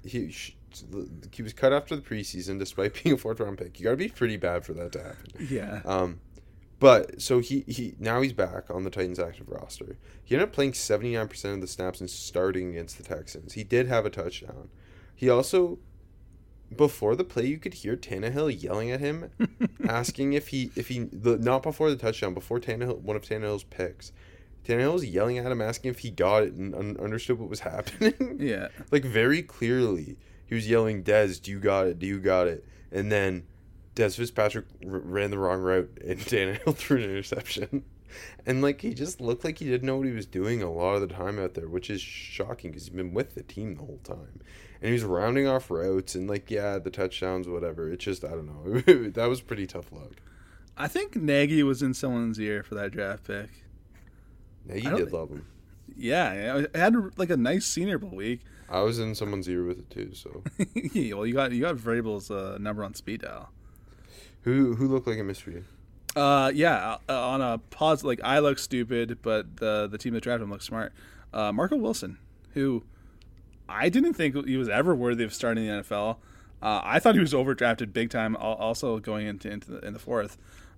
was cut after the preseason despite being a 4th-round pick. You got to be pretty bad for that to happen. Yeah. But so he now he's back on the Titans active roster. He ended up playing 79% of the snaps and starting against the Texans. He did have a touchdown. He also, before the play, you could hear Tannehill yelling at him, asking if he not before the touchdown, before one of Tannehill's picks. Tannehill was yelling at him, asking if he got it and understood what was happening. Yeah. Like, very clearly, he was yelling, Dez, do you got it? Do you got it? And then Des Fitzpatrick ran the wrong route, and Tannehill threw an interception. And, like, he just looked like he didn't know what he was doing a lot of the time out there, which is shocking because he's been with the team the whole time. And he was rounding off routes and, like, yeah, the touchdowns, whatever. It's just, I don't know. That was pretty tough luck. I think Nagy was in someone's ear for that draft pick. Nagy did love him. Yeah, I had like a nice Senior Bowl week. I was in someone's ear with it too. So yeah, well, you got Vrabel's number on speed dial. Who looked like a mystery? On a pause, like I look stupid, but the team that drafted him looks smart. Marco Wilson, who I didn't think he was ever worthy of starting the NFL. I thought he was overdrafted big time. Also going in the 4th.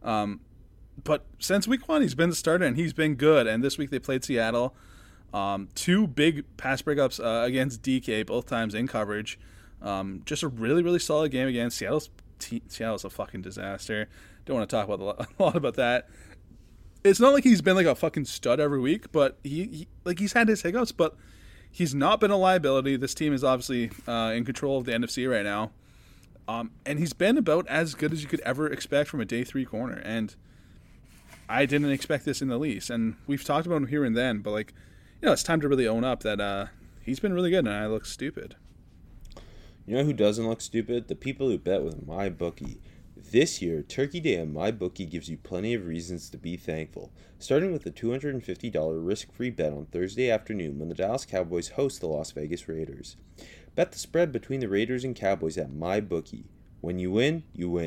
But since week 1, he's been the starter, and he's been good. And this week they played Seattle. 2 big pass breakups against DK, both times in coverage. Just a really, really solid game again. Seattle's a fucking disaster. Don't want to talk about a lot about that. It's not like he's been like a fucking stud every week, but he's had his hiccups, but he's not been a liability. This team is obviously in control of the NFC right now. And he's been about as good as you could ever expect from a day 3 corner. And I didn't expect this in the least, and we've talked about him here and then, but it's time to really own up that he's been really good, and I look stupid. You know who doesn't look stupid? The people who bet with MyBookie. This year, Turkey Day at MyBookie gives you plenty of reasons to be thankful, starting with a $250 risk-free bet on Thursday afternoon when the Dallas Cowboys host the Las Vegas Raiders. Bet the spread between the Raiders and Cowboys at MyBookie. When you win, you win.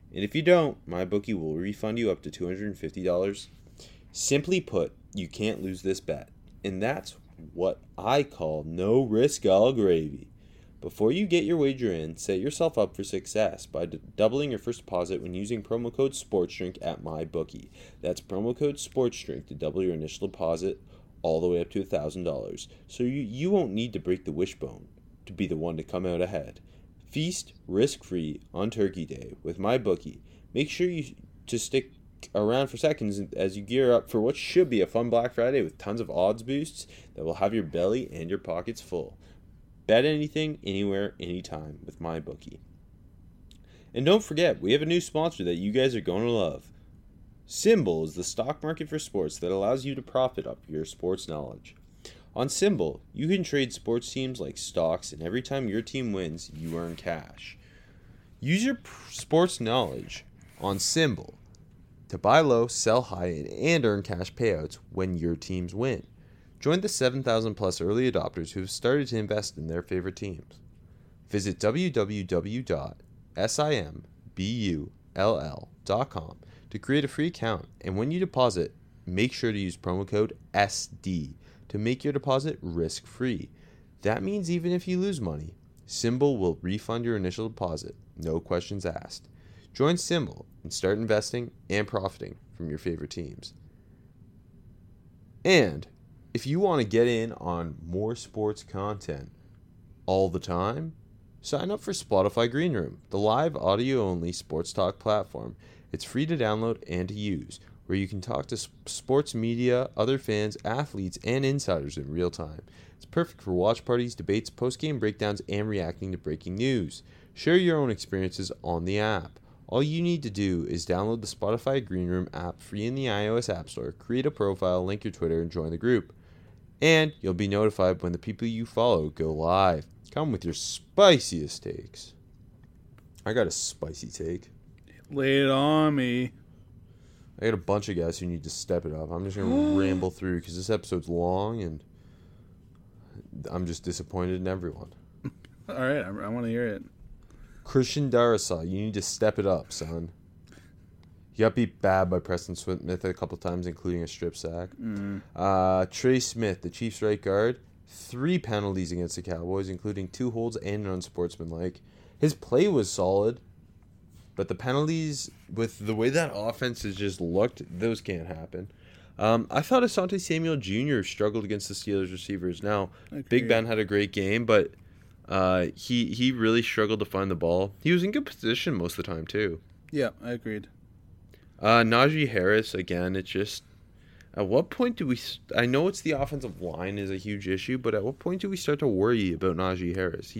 And if you don't, MyBookie will refund you up to $250. Simply put, you can't lose this bet. And that's what I call no risk, all gravy. Before you get your wager in, set yourself up for success by doubling your first deposit when using promo code SPORTSDRINK at MyBookie. That's promo code SPORTSDRINK to double your initial deposit all the way up to $1,000. So you won't need to break the wishbone to be the one to come out ahead. Feast risk-free on Turkey Day with MyBookie. Make sure to stick around for seconds as you gear up for what should be a fun Black Friday with tons of odds boosts that will have your belly and your pockets full. Bet anything, anywhere, anytime with MyBookie. And don't forget, we have a new sponsor that you guys are going to love. Symbol is the stock market for sports that allows you to profit off your sports knowledge. On Symbol, you can trade sports teams like stocks, and every time your team wins, you earn cash. Use your sports knowledge on Symbol to buy low, sell high, and earn cash payouts when your teams win. Join the 7,000 plus early adopters who have started to invest in their favorite teams. Visit www.simbull.com to create a free account, and when you deposit, make sure to use promo code SD to make your deposit risk-free. That means even if you lose money, Symbol will refund your initial deposit, no questions asked. Join Symbol and start investing and profiting from your favorite teams. And if you want to get in on more sports content all the time, sign up for Spotify Green Room, the live audio-only sports talk platform. It's free to download and to use, where you can talk to sports media, other fans, athletes, and insiders in real time. It's perfect for watch parties, debates, post-game breakdowns, and reacting to breaking news. Share your own experiences on the app. All you need to do is download the Spotify Green Room app free in the iOS App Store, create a profile, link your Twitter, and join the group. And you'll be notified when the people you follow go live. Come with your spiciest takes. I got a spicy take. Lay it on me. I got a bunch of guys who need to step it up. I'm just going to ramble through because this episode's long and I'm just disappointed in everyone. All right, I want to hear it. Christian Darrisaw, you need to step it up, son. He got beat bad by Preston Smith a couple times, including a strip sack. Trey Smith, the Chiefs' right guard, 3 penalties against the Cowboys, including 2 holds and an unsportsmanlike. His play was solid, but the penalties, with the way that offense has just looked, those can't happen. I thought Asante Samuel Jr. struggled against the Steelers receivers. Now, Big Ben had a great game, but he really struggled to find the ball. He was in good position most of the time, too. Yeah, I agreed. Najee Harris, again, it's just, at what point do we, I know it's the offensive line is a huge issue, but at what point do we start to worry about Najee Harris?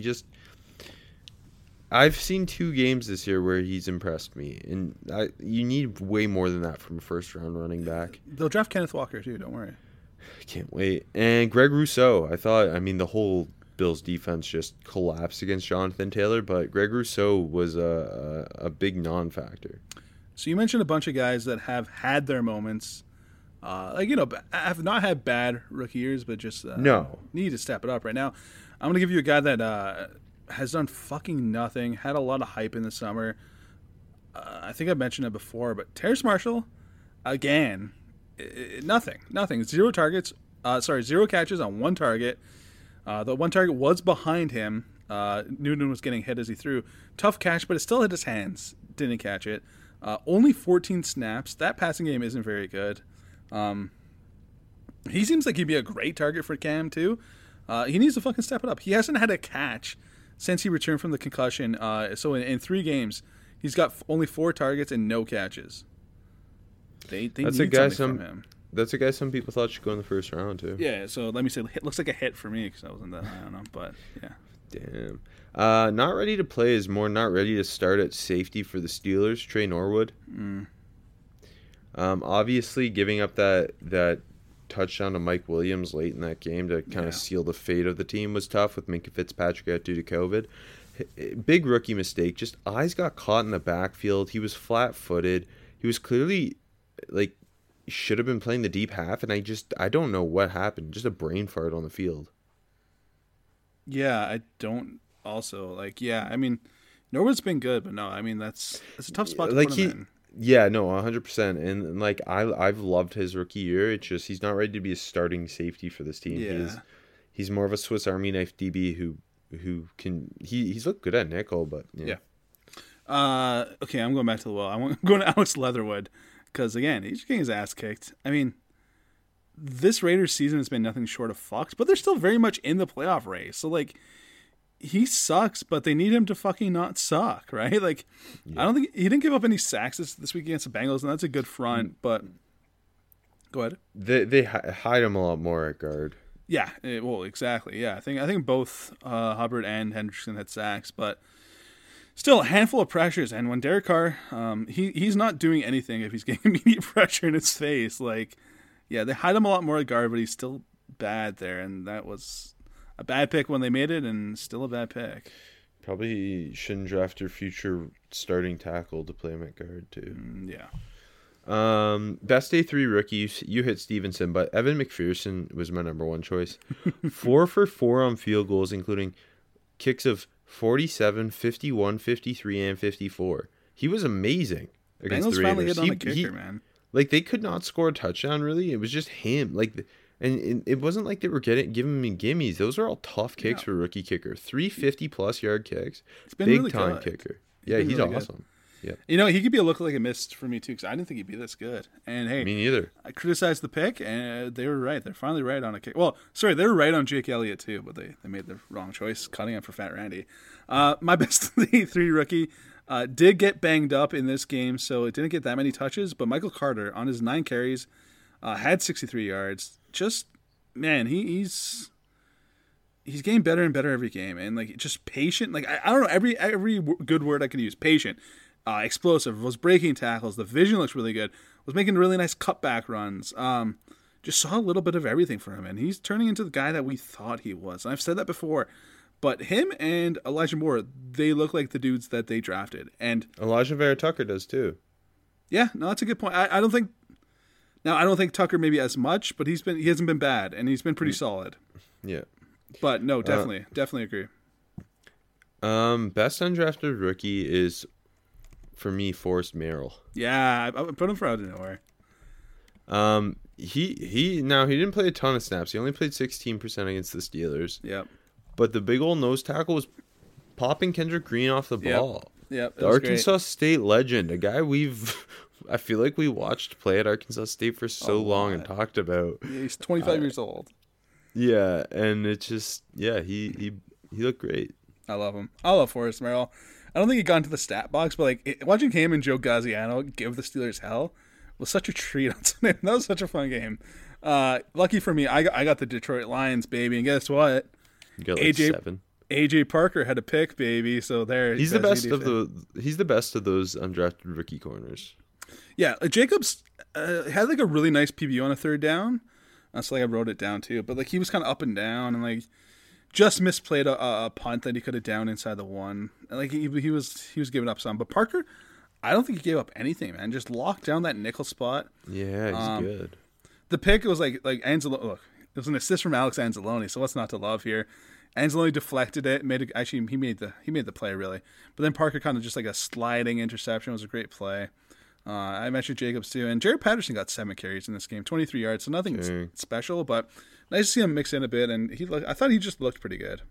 I've seen 2 games this year where he's impressed me, and you need way more than that from a first-round running back. They'll draft Kenneth Walker, too, don't worry. Can't wait. And Greg Rousseau, the whole Bills defense just collapsed against Jonathan Taylor, but Greg Rousseau was a big non-factor. So you mentioned a bunch of guys that have had their moments, have not had bad rookie years, but just need to step it up right now. I'm going to give you a guy that has done fucking nothing, had a lot of hype in the summer. I think I've mentioned it before, but Terrace Marshall, again, nothing. 0 targets, 0 catches on 1 target. The 1 target was behind him. Newton was getting hit as he threw. Tough catch, but it still hit his hands. Didn't catch it. Only 14 snaps. That passing game isn't very good. He seems like he'd be a great target for Cam, too. He needs to fucking step it up. He hasn't had a catch since he returned from the concussion. So in 3 games, he's got only 4 targets and no catches. They need something from him. That's a guy some people thought should go in the first round, too. Yeah, so let me say, it looks like a hit for me because I wasn't that high on him, but yeah. Damn. Not ready to play is more not ready to start at safety for the Steelers, Trey Norwood. Obviously, giving up that touchdown to Mike Williams late in that game to kind of seal the fate of the team was tough with Minkah Fitzpatrick out due to COVID. Big rookie mistake. Just eyes got caught in the backfield. He was flat-footed. He was clearly, should have been playing the deep half, and I don't know what happened. Just a brain fart on the field. Yeah, I don't also, Norwood's been good, but no, I mean that's a tough spot to Like put him in. Yeah, no, 100%. And like I've loved his rookie year. It's just he's not ready to be a starting safety for this team. Yeah. He's more of a Swiss Army knife DB who can he's looked good at nickel, but Yeah. Okay, I'm going back to the well. I'm going to Alex Leatherwood because again, he's getting his ass kicked. I mean, this Raiders season has been nothing short of fucked, but they're still very much in the playoff race. So like, he sucks, but they need him to fucking not suck, right? Like, I don't think he didn't give up any sacks this week against the Bengals, and that's a good front. But go ahead. They hide him a lot more at guard. Yeah, well, exactly. Yeah, I think both Hubbard and Hendrickson had sacks, but still a handful of pressures. And when Derek Carr, he's not doing anything if he's getting immediate pressure in his face. Like, yeah, they hide him a lot more at guard, but he's still bad there, and that was a bad pick when they made it, and still a bad pick. Probably shouldn't draft your future starting tackle to play him at guard too. Yeah. Best day 3 rookie, you hit Stevenson, but Evan McPherson was my number one choice. 4 for 4 on field goals, including kicks of 47, 51, 53, and 54. He was amazing against Bengals the finally Raiders. hit on a kicker, man. Like, they could not score a touchdown, really. It was just him. Like, and it wasn't like they were giving me gimmies. Those are all tough kicks for a rookie kicker. 350-plus yard kicks. It's been Big really time good. kicker. Yeah, he's really awesome. Yeah. You know, he could be a look like a missed for me too, because I didn't think he'd be this good. And hey, Me neither. I criticized the pick, and they were right. They're finally right on a kick. Well, sorry, they were right on Jake Elliott too, but they made the wrong choice, cutting him for Fat Randy. My best day 3 rookie did get banged up in this game, so it didn't get that many touches. But Michael Carter, on his 9 carries, had 63 yards. Just, man, he's getting better and better every game, and like just patient. Like I don't know, every good word I can use. Patient, explosive, was breaking tackles. The vision looks really good. Was making really nice cutback runs. Just saw a little bit of everything from him, and he's turning into the guy that we thought he was. And I've said that before, but him and Elijah Moore, they look like the dudes that they drafted. And Elijah Vera Tucker does too. yeah, no, that's a good point. I don't think Tucker maybe as much, but he hasn't been bad, and he's been pretty solid. Yeah. But no, definitely agree. Best undrafted rookie is, for me, Forrest Merrill. Yeah, I put him for out of nowhere. He didn't play a ton of snaps. He only played 16% against the Steelers. Yep. But the big old nose tackle was popping Kendrick Green off the ball. Yep. The Arkansas State legend, a guy I feel like we watched play at Arkansas State for so long and talked about. Yeah, he's 25 years old. Yeah, and it's just, he looked great. I love him. I love Forrest Merrill. I don't think he got into the stat box, but like watching him and Joe Gaziano give the Steelers hell was such a treat on Sunday. That was such a fun game. Lucky for me, I got the Detroit Lions, baby, and guess what? You got like 7. AJ Parker had a pick, baby. So there, he's the best of those undrafted rookie corners. Yeah, Jacobs had like a really nice PBU on a 3rd down. So like I wrote it down too, but like he was kind of up and down, and like just misplayed a punt that he could have down inside the 1. And like he was giving up some, but Parker, I don't think he gave up anything, man. Just locked down that nickel spot. Yeah, he's good. The pick was like Anzalone. Look, it was an assist from Alex Anzalone, so what's not to love here? Anzalone deflected it, he made the play really, but then Parker kind of just like a sliding interception. It was a great play. I mentioned Jacobs too, and Jared Patterson got 7 carries in this game, 23 yards, so nothing special, but nice to see him mix in a bit. And I thought he just looked pretty good.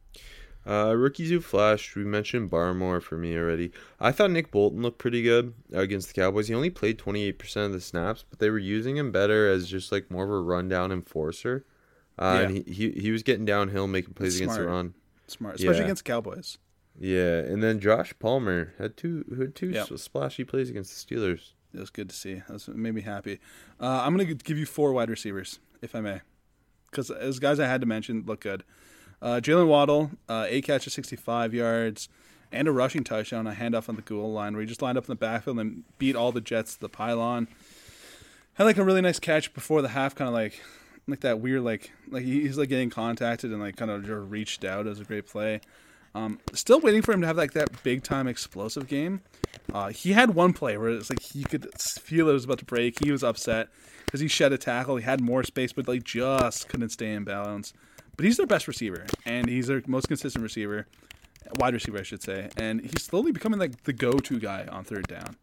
Rookies who flashed, we mentioned Barmore for me already. I thought Nick Bolton looked pretty good against the Cowboys. He only played 28% of the snaps, but they were using him better as just like more of a rundown enforcer. And he was getting downhill, making plays against the run. Smart, especially against the Cowboys. Yeah, and then Josh Palmer had two splashy plays against the Steelers. It was good to see. That made me happy. I'm going to give you 4 wide receivers, if I may, because as guys I had to mention look good. Jalen Waddle, 8 catches, 65 yards, and a rushing touchdown, a handoff on the goal line where he just lined up in the backfield and beat all the Jets to the pylon. Had like a really nice catch before the half, kind of like that weird like he's like getting contacted and like kind of just reached out. It was a great play. Still waiting for him to have like that big time explosive game. He had one play where it's like he could feel it was about to break. He was upset because he shed a tackle. He had more space, but like just couldn't stay in balance. But he's their best receiver, and he's their most consistent receiver. wide receiver, I should say, and he's slowly becoming like the go-to guy on third down.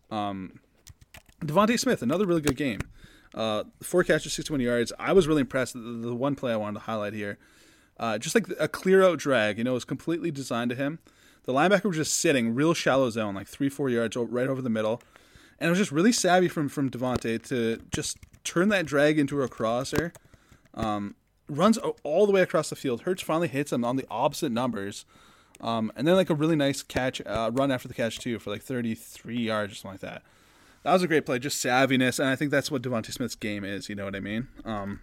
Devontae Smith, another really good game. 4 catches, 61 yards. I was really impressed. The one play I wanted to highlight here, just like a clear-out drag, it was completely designed to him. The linebacker was just sitting real shallow zone, like 3-4 yards right over the middle. And it was just really savvy from Devontae to just turn that drag into a crosser. Runs all the way across the field. Hurts finally hits him on the opposite numbers. And then like a really nice catch, run after the catch too for like 33 yards or something like that. That was a great play, just savviness, and I think that's what Devontae Smith's game is, you know what I mean?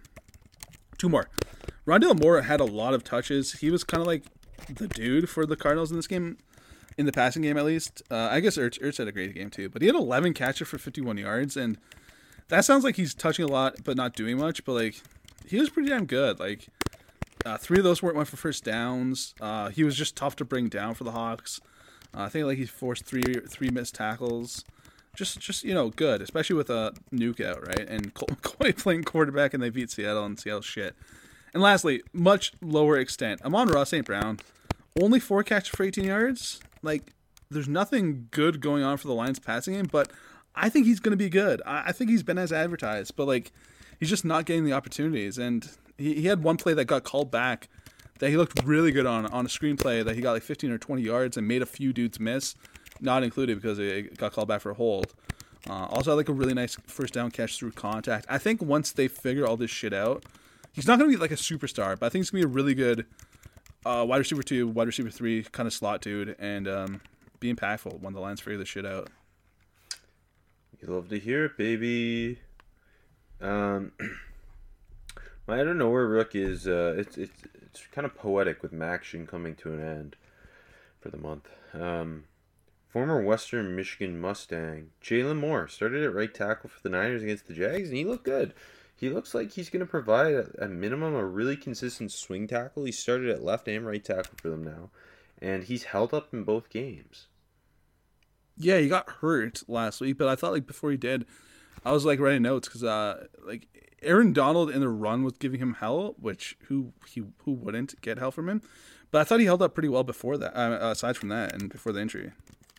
2 more. Rondale Moore had a lot of touches. He was kind of like the dude for the Cardinals in this game, in the passing game at least. I guess Ertz had a great game too, but he had 11 catches for 51 yards, and that sounds like he's touching a lot but not doing much, but like he was pretty damn good. Like 3 of those went for first downs. He was just tough to bring down for the Hawks. I think like he forced three missed tackles. Just good, especially with a Nuke out, right? And Colt McCoy playing quarterback, and they beat Seattle, and Seattle shit. And lastly, much lower extent, Amon-Ra St. Brown, only 4 catches for 18 yards. Like, there's nothing good going on for the Lions passing game, but I think he's going to be good. I think he's been as advertised, but like, he's just not getting the opportunities. And he had one play that got called back that he looked really good on a screenplay that he got like 15 or 20 yards and made a few dudes miss. Not included because it got called back for a hold. Also, had like a really nice first down catch through contact. I think once they figure all this shit out, he's not going to be like a superstar, but I think he's going to be a really good wide receiver 2, wide receiver 3 kind of slot dude, and be impactful when the Lions figure this shit out. You love to hear it, baby. My out of nowhere rook is it's kind of poetic with Maction coming to an end for the month. Former Western Michigan Mustang Jalen Moore started at right tackle for the Niners against the Jags, and he looked good. He looks like he's going to provide, at minimum, a really consistent swing tackle. He started at left and right tackle for them now, and he's held up in both games. Yeah, he got hurt last week, but I thought like before he did, I was like writing notes because like Aaron Donald in the run was giving him hell, which who wouldn't get hell from him? But I thought he held up pretty well before that. Aside from that, and before the injury.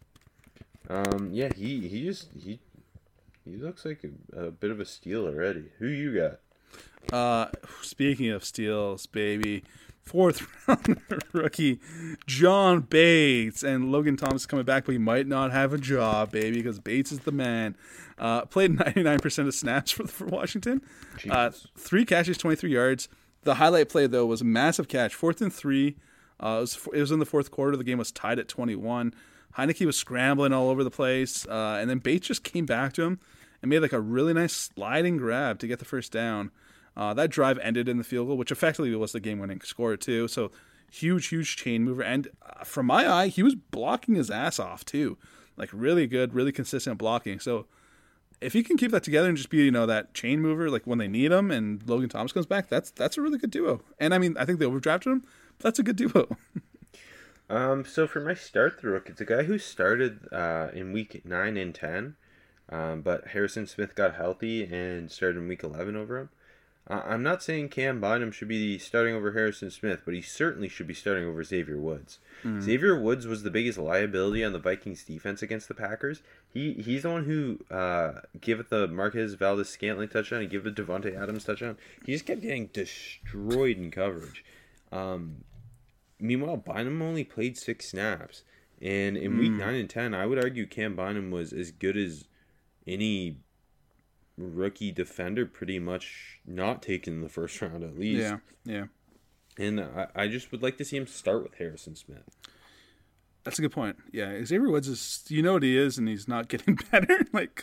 Yeah, he looks like a bit of a steal already. Who you got? Speaking of steals, baby, 4th round rookie John Bates, and Logan Thomas is coming back, but he might not have a job, baby, because Bates is the man. Played 99% of snaps for Washington. 3 catches, 23 yards. The highlight play though was a massive catch, 4th and 3. It was in the 4th quarter. The game was tied at 21. Heineke was scrambling all over the place, and then Bates just came back to him and made like a really nice sliding grab to get the first down. That drive ended in the field goal, which effectively was the game-winning score too. So huge chain mover. And from my eye, he was blocking his ass off too. Like really good, really consistent blocking. So if he can keep that together and just be, that chain mover, like when they need him and Logan Thomas comes back, that's a really good duo. And I mean, I think they overdrafted him. But that's a good duo. So for my start through it's a guy who started in week 9 and 10, but Harrison Smith got healthy and started in week 11 over him. I'm not saying Cam Bynum should be starting over Harrison Smith, but he certainly should be starting over Xavier Woods. Mm. Xavier Woods was the biggest liability on the Vikings defense against the Packers. He's the one who gave it the Marquez Valdes-Scantling touchdown and gave it Devontae Adams touchdown. He just kept getting destroyed in coverage. Meanwhile, Bynum only played 6 snaps. And in week 9 and 10, I would argue Cam Bynum was as good as any rookie defender, pretty much not taken in the first round at least. Yeah. And I just would like to see him start with Harrison Smith. That's a good point. Yeah, Xavier Woods is, what he is, and he's not getting better.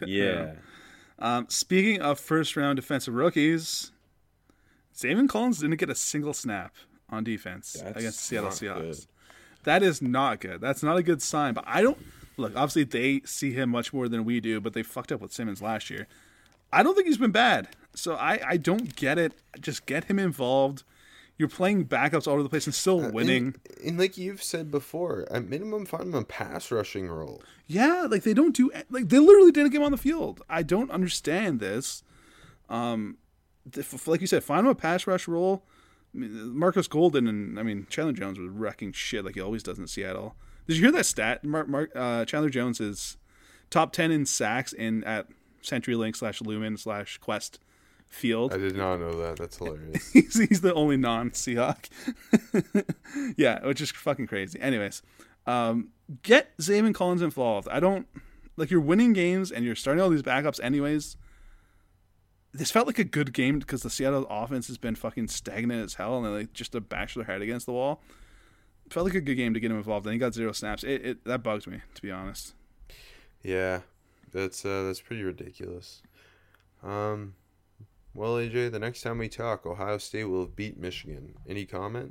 Speaking of first-round defensive rookies, Zaven Collins didn't get a single snap on defense against Seattle Seahawks. That is not good. That's not a good sign. But obviously they see him much more than we do, but they fucked up with Simmons last year. I don't think he's been bad. So I don't get it. Just get him involved. You're playing backups all over the place and still winning. And like you've said before, at minimum, find him a pass rushing role. Yeah, they don't do... they literally didn't get him on the field. I don't understand this. Like you said, find him a pass rush role. Marcus Golden and Chandler Jones was wrecking shit like he always does in Seattle. Did you hear that stat? Chandler Jones is top 10 in sacks at CenturyLink/Lumen/Quest Field. I did not know that. That's hilarious. he's the only non-Seahawk. Yeah, which is fucking crazy. Anyways, get Zaven Collins involved. I don't like you're winning games and you're starting all these backups anyways. This felt like a good game because the Seattle offense has been fucking stagnant as hell and they like just to bash their head against the wall. It felt like a good game to get him involved. And he got 0 snaps. That bugs me, to be honest. Yeah, that's pretty ridiculous. Well, AJ, the next time we talk, Ohio State will have beat Michigan. Any comment?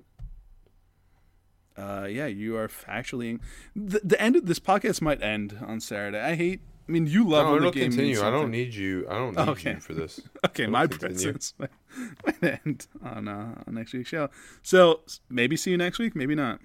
Yeah, you are factually. The end of this podcast might end on Saturday. You love when the game continue. means I don't something. need you. I don't need you for this. Okay, my continue. presence might end on next week's show. So maybe see you next week, maybe not.